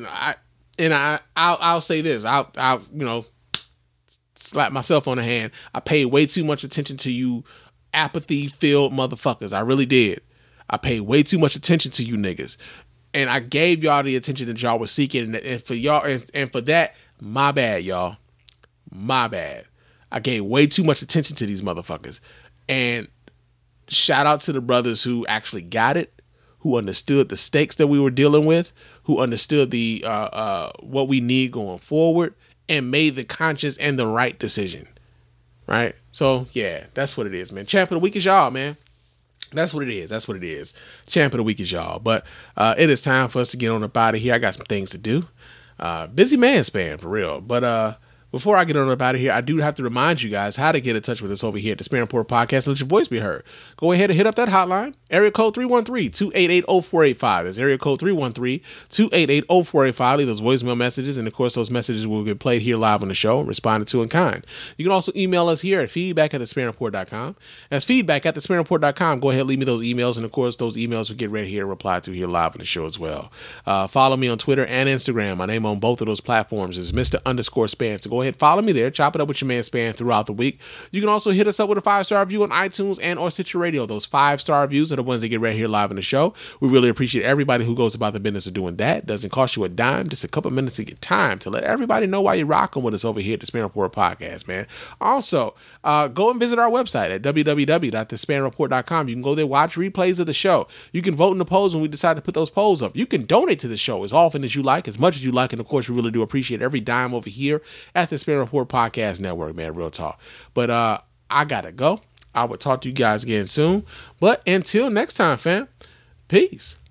I'll say this. I'll slap myself on the hand. I paid way too much attention to you apathy-filled motherfuckers. I really did. I paid way too much attention to you niggas. And I gave y'all the attention that y'all were seeking. And for y'all, and for that, my bad, y'all. My bad. I gave way too much attention to these motherfuckers. And shout out to the brothers who actually got it, who understood the stakes that we were dealing with, who understood the what we need going forward, and made the conscious and the right decision. Right? So, yeah, that's what it is, man. Champ of the week is y'all, man. That's what it is. That's what it is. Champ of the week is y'all. But it is time for us to get on up out of here. I got some things to do. Busy man span, for real. But before I get on up out of here, I do have to remind you guys how to get in touch with us over here at the Spare Report Podcast and let your voice be heard. Go ahead and hit up that hotline, area code 313-288-0485. That's area code 313-288-0485. Leave those voicemail messages, and of course, those messages will get played here live on the show and responded to in kind. You can also email us here at feedback@thesparereport.com. That's feedback@thesparereport.com. Go ahead, leave me those emails, and of course, those emails will get read here and replied to here live on the show as well. Follow me on Twitter and Instagram. My name on both of those platforms is Mr._Span. So go ahead, follow me there. Chop it up with your man Span throughout the week. You can also hit us up with a 5-star review on iTunes and or Stitcher Radio. Those 5-star reviews are the ones that get read here live on the show. We really appreciate everybody who goes about the business of doing that. It doesn't cost you a dime, just a couple minutes of your time to let everybody know why you're rocking with us over here at the Spare Report Podcast, man. Also, go and visit our website at www.thesparereport.com. You can go there, watch replays of the show. You can vote in the polls when we decide to put those polls up. You can donate to the show as often as you like, as much as you like, and of course, we really do appreciate every dime over here at the Spare Report Podcast Network, man. Real talk. But I gotta go. I will talk to you guys again soon. But until next time, fam, peace.